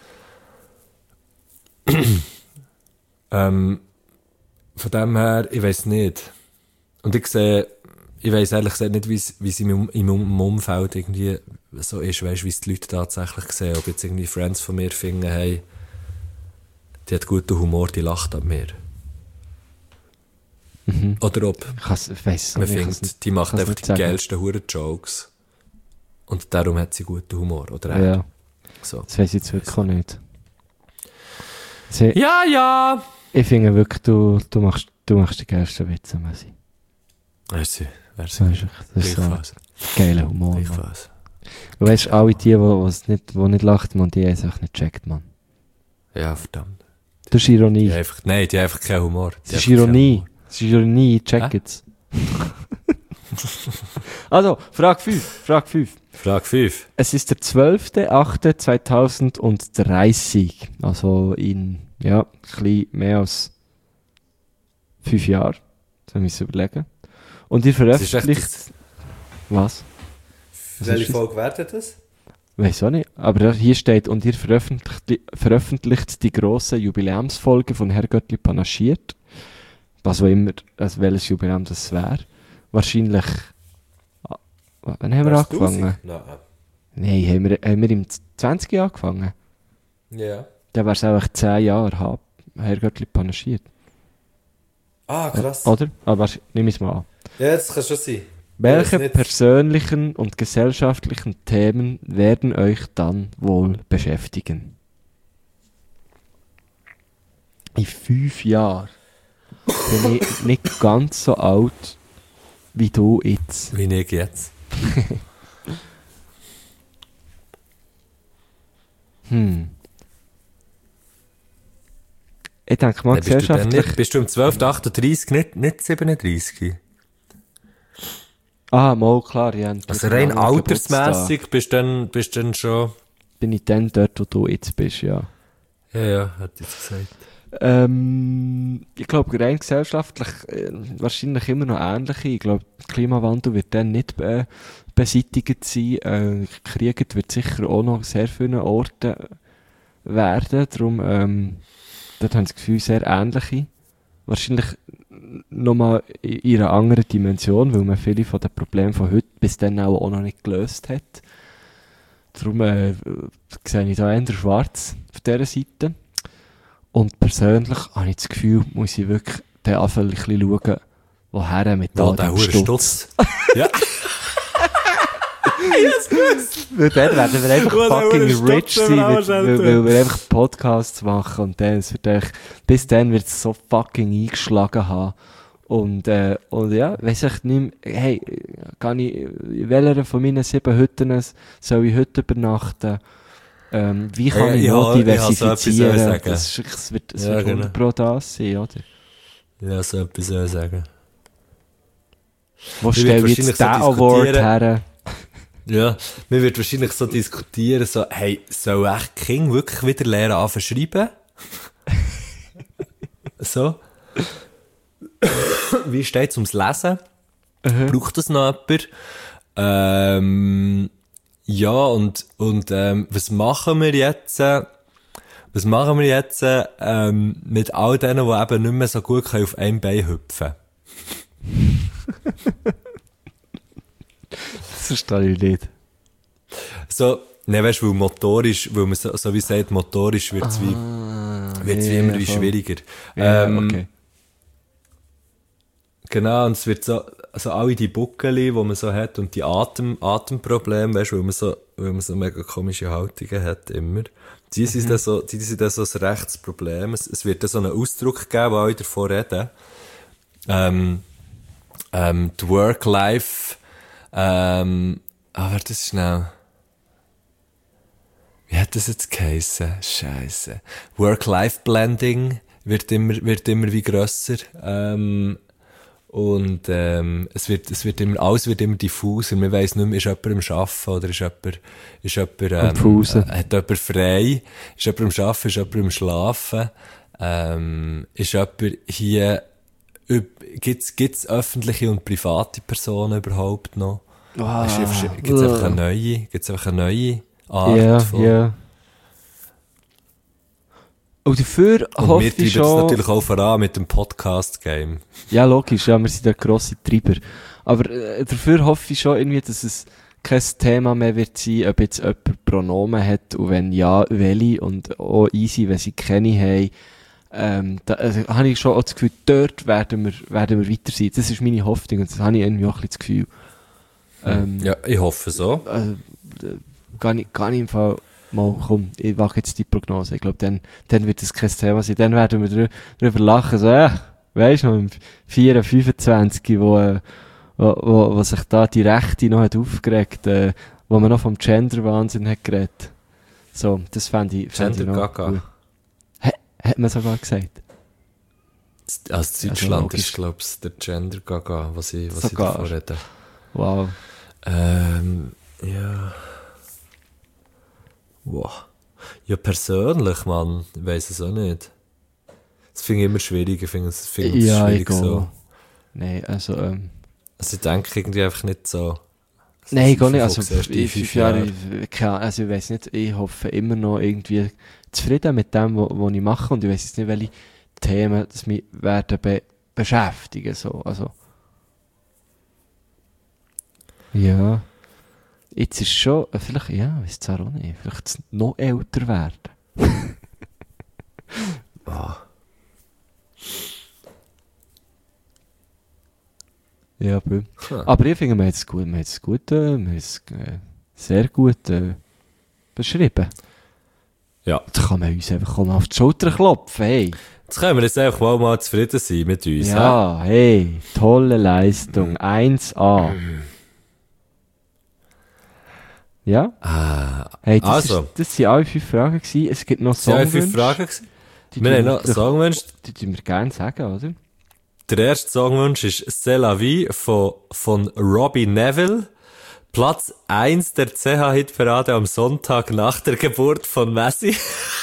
ähm, von dem her, ich weiss nicht. Und ich sehe, ich weiss ehrlich gesagt nicht, wie es wie es im, im Umfeld irgendwie so ist, weißt, wie es die Leute tatsächlich sehen. Ob jetzt irgendwie Friends von mir finden, hey, die hat guten Humor, die lacht an mir. Mhm. Oder ob Ich kann's- ich weiss man nicht, ich findet, kann's nicht- die macht kann's einfach nicht die sagen. geilsten Huren-Jokes. Und darum hat sie guten Humor, oder? er. Ja, So. das weiss ich jetzt wirklich auch nicht. Sie, Ja, ja! Ich finde wirklich, du, du machst, du machst die geilsten Witze, Messi. Merci, Das merci. ist, das ist so ein Gleichfalls. geiler Humor, Mann. Gleichfalls. Du weißt, alle die, die, die nicht, die nicht lachen, man, die haben es einfach nicht checkt, man. Ja, verdammt. Das ist Ironie. Die haben einfach, nein, die haben einfach keinen Humor. Die Das ist haben einfach keinen Ironie. Humor. Das ist Ironie, check Hä? jetzt. Also, Frage fünf. Frage fünf. Frage fünf. Es ist der zwölfter achter zweitausenddreißig. Also in, ja, ein bisschen mehr als fünf Jahren. Das müssen wir überlegen. Und ihr Das ist echt veröffentlicht... Was? Was Welche ist das? Folge wäre das? Weiß auch nicht. Aber hier steht, und ihr veröffentlicht, veröffentlicht die grosse Jubiläumsfolge von Herr Göttli panaschiert. Was auch immer, also welches Jubiläum das wäre. Wahrscheinlich... ah, Wann haben wir angefangen? Nein. Nein, haben wir, haben wir im zwanzig angefangen? Ja. Dann wäre es auch zehn Jahre hab, Herr Göttli panaschiert. Ah, krass. Oder? Aber nimm es mal an. Ja, das kann schon sein. Welche Ja, das nicht- persönlichen und gesellschaftlichen Themen werden euch dann wohl beschäftigen? In fünf Jahren bin ich nicht ganz so alt wie du jetzt. Wie ich jetzt. Hm. Ich denke mal, Nein, bist, du dann gesellschaftlich... nicht, bist du im zwölften achtunddreißig nicht, nicht siebenunddreißig? Ah, mal, klar, ja. Also rein altersmässig bist du dann, bist dann schon... Bin ich dann dort, wo du jetzt bist, ja. Ja, ja, hat jetzt gesagt. Ähm, ich glaube, rein gesellschaftlich äh, wahrscheinlich immer noch ähnliche. Ich glaube, der Klimawandel wird dann nicht äh, beseitigt sein. Äh, Krieg wird sicher auch noch sehr viele Orten werden. Darum, ähm, dort habe ich das Gefühl, sehr ähnliche. Wahrscheinlich nochmal in einer anderen Dimension, weil man viele von den Problemen von heute bis dann auch, auch noch nicht gelöst hat. Darum äh, sehe ich da eher schwarz auf dieser Seite. Und persönlich habe ich das Gefühl, muss ich wirklich dann anfangen, ein bisschen schauen, woher mit oh, all dem Stutz. Ja. Weil dann werden wir einfach Oh, fucking rich sein, weil, weil, Alter. weil wir einfach Podcasts machen und dann, es wird echt, bis dann wird es so fucking eingeschlagen haben. Und, äh, und ja, weiss ich nicht mehr, hey, kann ich, in welcher von meinen sieben Hütten soll ich heute übernachten? Ähm, wie kann Ja, ich ja, noch ich habe so etwas diversifizieren? sagen. Das, ist, es wird, es Ja, wird genau. hundert Pro das sein, oder? Ja, so etwas soll ich sagen. Wo Ich stelle würd ich jetzt wahrscheinlich den so Award diskutieren. her? Ja, wir wird wahrscheinlich so diskutieren, so, hey, soll echt King wirklich wieder lernen anfangen zu schreiben? So. Wie steht's ums Lesen? Mhm. Braucht das noch jemand? Ähm, ja, und, und, ähm, was machen wir jetzt? äh, Was machen wir jetzt, äh, ähm, mit all denen, die eben nicht mehr so gut können auf einem Bein hüpfen? Das verstehe ich nicht. So, ne, weißt du, weil motorisch, weil man so, so wie sagt, motorisch wird's wie, wird's wie ja, immer wie voll. schwieriger. Ja, ähm, okay. Genau, und es wird so, also alle die Buckeli, die man so hat, und die Atem, Atemprobleme, weißt du, weil man so, weil man so mega komische Haltungen hat, immer. Die sind dann so, die sind dann so ein rechtes Problem. Es, es wird dann so einen Ausdruck geben, wo alle davon reden. Ähm, ähm, die Work-Life, ähm, ah, warte, das ist schnell. Wie hat das jetzt geheissen? Scheisse. Work-Life-Blending wird immer, wird immer wie grösser. Ähm, und, ähm, es wird, es wird immer, alles wird immer diffuser. Man weiss nicht mehr, ist jemand am Arbeiten oder ist jemand, ist jemand, ähm, Pause. äh, hat jemand frei? Ist jemand am Arbeiten? Ist jemand am Schlafen? Ähm, ist jemand hier, üb- gibt's, gibt's öffentliche und private Personen überhaupt noch? Ah, Ist einfach- Gibt's einfach eine neue, gibt's einfach eine neue Art Ja, von... ja. Und dafür Und hoffe wir ich treiben es schon... natürlich auch voran mit dem Podcast-Game. Ja, logisch, ja, wir sind der grosse Treiber. Aber äh, dafür hoffe ich schon irgendwie, dass es kein Thema mehr wird sein, ob jetzt jemand Pronomen hat und wenn ja, welche und auch easy, wenn sie keine haben. Ähm, da also, habe ich schon auch das Gefühl, dort werden wir, werden wir weiter sein. Das ist meine Hoffnung und das habe ich irgendwie auch ein bisschen das Gefühl. Ähm, Ja, ich hoffe so. Also, äh, gar nicht, gar nicht im Fall, mal, komm, ich mache jetzt die Prognose. Ich glaube, dann, dann wird das kein Thema sein. Dann werden wir drü drüber lachen, so, äh, weisst du, noch im vier, fünfundzwanzig, wo, äh, wo, wo, wo sich da die Rechte noch hat aufgeregt, äh, wo man noch vom Gender-Wahnsinn hat geredet. So, das fände ich, fänd ich Gender noch Gaga. gut. Ha, hat man sogar gesagt. Also Deutschland logisch. ist, glaube ich, der Gender Gaga, was ich, was ich Sogar. davon rede. Wow. Ähm, ja. Wow. Ja, persönlich, Mann, ich weiss es auch nicht. Das finde ich immer schwierig, ich finde es find es Ja, schwierig ich so. gehe. Nein, also, ähm, Also ich denke irgendwie einfach nicht so. Nein, gar nicht. Also, Erst in in fünf Jahren, ich, keine Ahnung, also ich weiss nicht, ich hoffe immer noch irgendwie zufrieden mit dem, was ich mache und ich weiss jetzt nicht, welche Themen das mich werden be beschäftigen, so, also. Ja. Jetzt ist schon, äh, vielleicht, ja, weiss es auch nicht, vielleicht noch älter werden. Ah. Ja, aber, Hm. aber ich finde, wir haben es gut, wir haben es gut, äh, wir haben es äh, sehr gut äh, beschrieben. Ja. Da kann man uns einfach mal auf die Schulter klopfen, hey. Jetzt können wir jetzt einfach mal, mal zufrieden sein mit uns. hä? Ja, hey, tolle Leistung, eins A. Ja, Ah, hey, das, also. ist, das waren alle fünf Fragen gewesen. Es gibt noch das waren Songwünsche. fünf Fragen gewesen. Die Wir tun haben noch doch- Songwünsche. Die tun wir gerne sagen, oder? Der erste Songwunsch ist C'est la vie von, von Robbie Neville. Platz eins der C H-Hitparade am Sonntag nach der Geburt von Messi.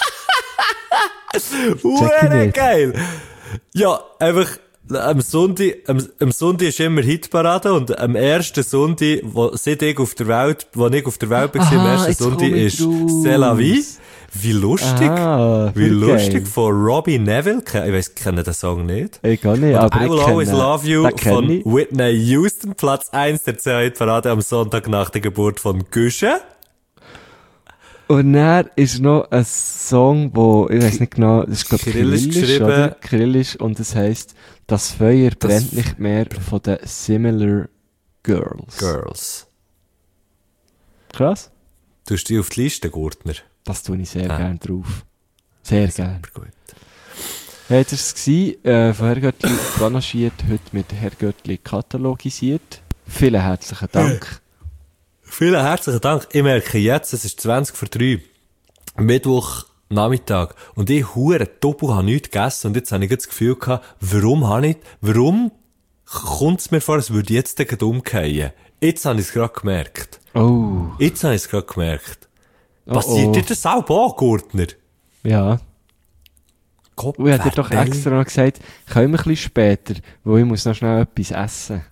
Hure geil! Ja, einfach, am Sonntag, am, am Sonntag ist immer Hitparade und am ersten Sonntag, wo, seit ich auf der Welt, wo ich auf der Welt war, am Aha, ersten jetzt Sonntag komm ich ist raus. C'est la vie. Wie lustig. Ah, Wie voll lustig geil. von Robbie Neville. Ich weiss, ich kenne den Song nicht. Ich gar nicht, Und aber I ich Will kenne, Always Love You den kenn von ich. Whitney Houston, Platz eins der C H-Hitparade am Sonntag nach der Geburt von Güsche. Und dann ist noch ein Song, wo, ich weiß nicht genau, das ist glaube ich Kyrillisch Kyrillisch, geschrieben. oder? Kyrillisch, und es heisst, das Feuer brennt nicht mehr von den Similar Girls. Girls. Krass. Du hast die auf die Liste, Gurtner. Das tue ich sehr Ah. gerne drauf. Sehr gerne. Super gut. Ja, das war es gewesen, äh, von Herr Göttli panaschiert, heute mit Herr Göttli katalogisiert. Vielen herzlichen Dank. Vielen herzlichen Dank. Ich merke jetzt, es ist zwanzig vor drei. Mittwoch Nachmittag. Und ich hure Topu habe nichts gegessen. Und jetzt habe ich das Gefühl gehabt, warum habe ich, warum kommt es mir vor, als würde ich jetzt gleich umgehen? Jetzt habe ich es gerade gemerkt. Oh. Jetzt habe ich es gerade gemerkt. Oh, Passiert oh. dir das auch an, Gurtner? Ja. Gott, Und ich habe dir doch Verteil. extra noch gesagt, können wir ein bisschen später, weil ich muss noch schnell etwas essen.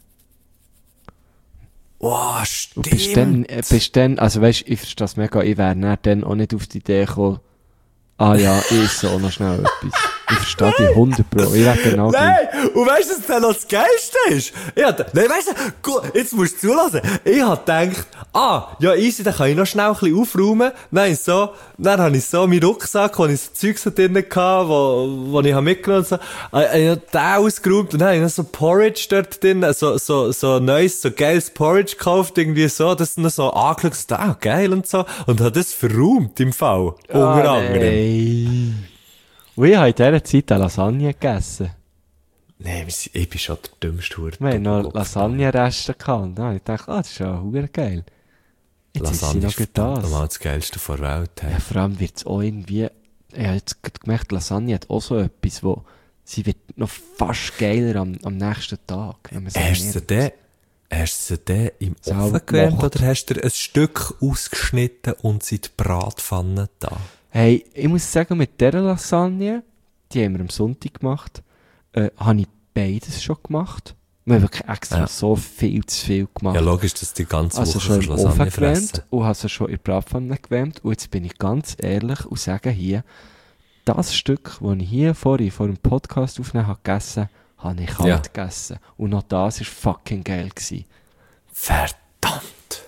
Wow, Und stimmt. bist dann, äh, bist dann, also weisst, ich verstehe das mega, ich wäre dann, dann auch nicht auf die Idee gekommen, ah ja, ich esse auch noch schnell etwas. Ich verstehe die hundert Pro. Ich wäre dann auch gleich. Nein! Und weißt du, was dann noch das Geilste ist? Ich hab, nein, weißt du, gu- jetzt musst du zulassen. Ich hab gedacht, ah, ja, easy, dann kann ich noch schnell ein bisschen aufräumen. Nein, so, dann habe ich so meinen Rucksack, wo ich so Zeug so drin hatte, wo, wo ich hab mitgenommen habe, so, äh, ich hab den ausgeräumt und dann habe ich noch so Porridge dort drin, so, so, so neues, so geiles Porridge gekauft, irgendwie so, das dann so angeschaut, so, ah, geil und so, und hab das verräumt im Fall, unter anderem. Nein. Und ich habe in dieser Zeit eine Lasagne gegessen. Nein, wir sind- ich bin schon der dümmste Hure. Wir hatten noch Lasagne-Reste gehabt. Und dann habe ich gedacht, ah, das ist ja verdammt geil. Jetzt ist sie Lasagne noch ist gut verdammt das. normal das Geilste der Welt. Hey. Ja, vor allem wird es auch irgendwie, ich habe jetzt gerade gemerkt, Lasagne hat auch so etwas, wo sie wird noch fast geiler am, am nächsten Tag. wenn man sie Hast du ernährt. sie denn, hast du sie denn im Selber Ofen gewärmt gemacht. oder hast du dir ein Stück ausgeschnitten und sie in die Bratpfanne da? Hey, ich muss sagen, mit dieser Lasagne, die haben wir am Sonntag gemacht, äh, habe ich beides schon gemacht. Wir haben wirklich extra Ja. so viel zu viel gemacht. Ja, logisch, dass du die ganze Also Woche schon im kannst Lasagne Ofen gewärmt fressen. und habe sie schon in der Bratpfanne gewärmt. Und jetzt bin ich ganz ehrlich und sage hier, das Stück, das ich hier vorhin vor dem Podcast aufnehmen habe gegessen, habe ich kalt Ja. gegessen. Und noch das war fucking geil gewesen. Verdammt!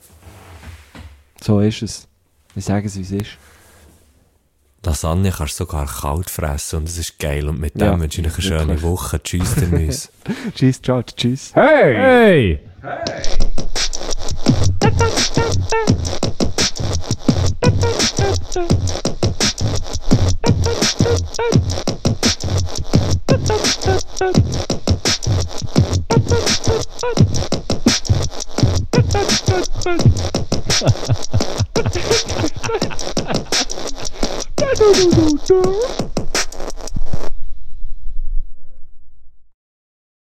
So ist es. Ich sage es, wie es ist. Lasagne kannst du sogar kalt fressen und es ist geil. Und mit dem Ja, wünsche ich euch eine schöne wirklich. Woche. Tschüss, Denise. Tschüss, ciao, tschüss. Hey! Du, du, du, du.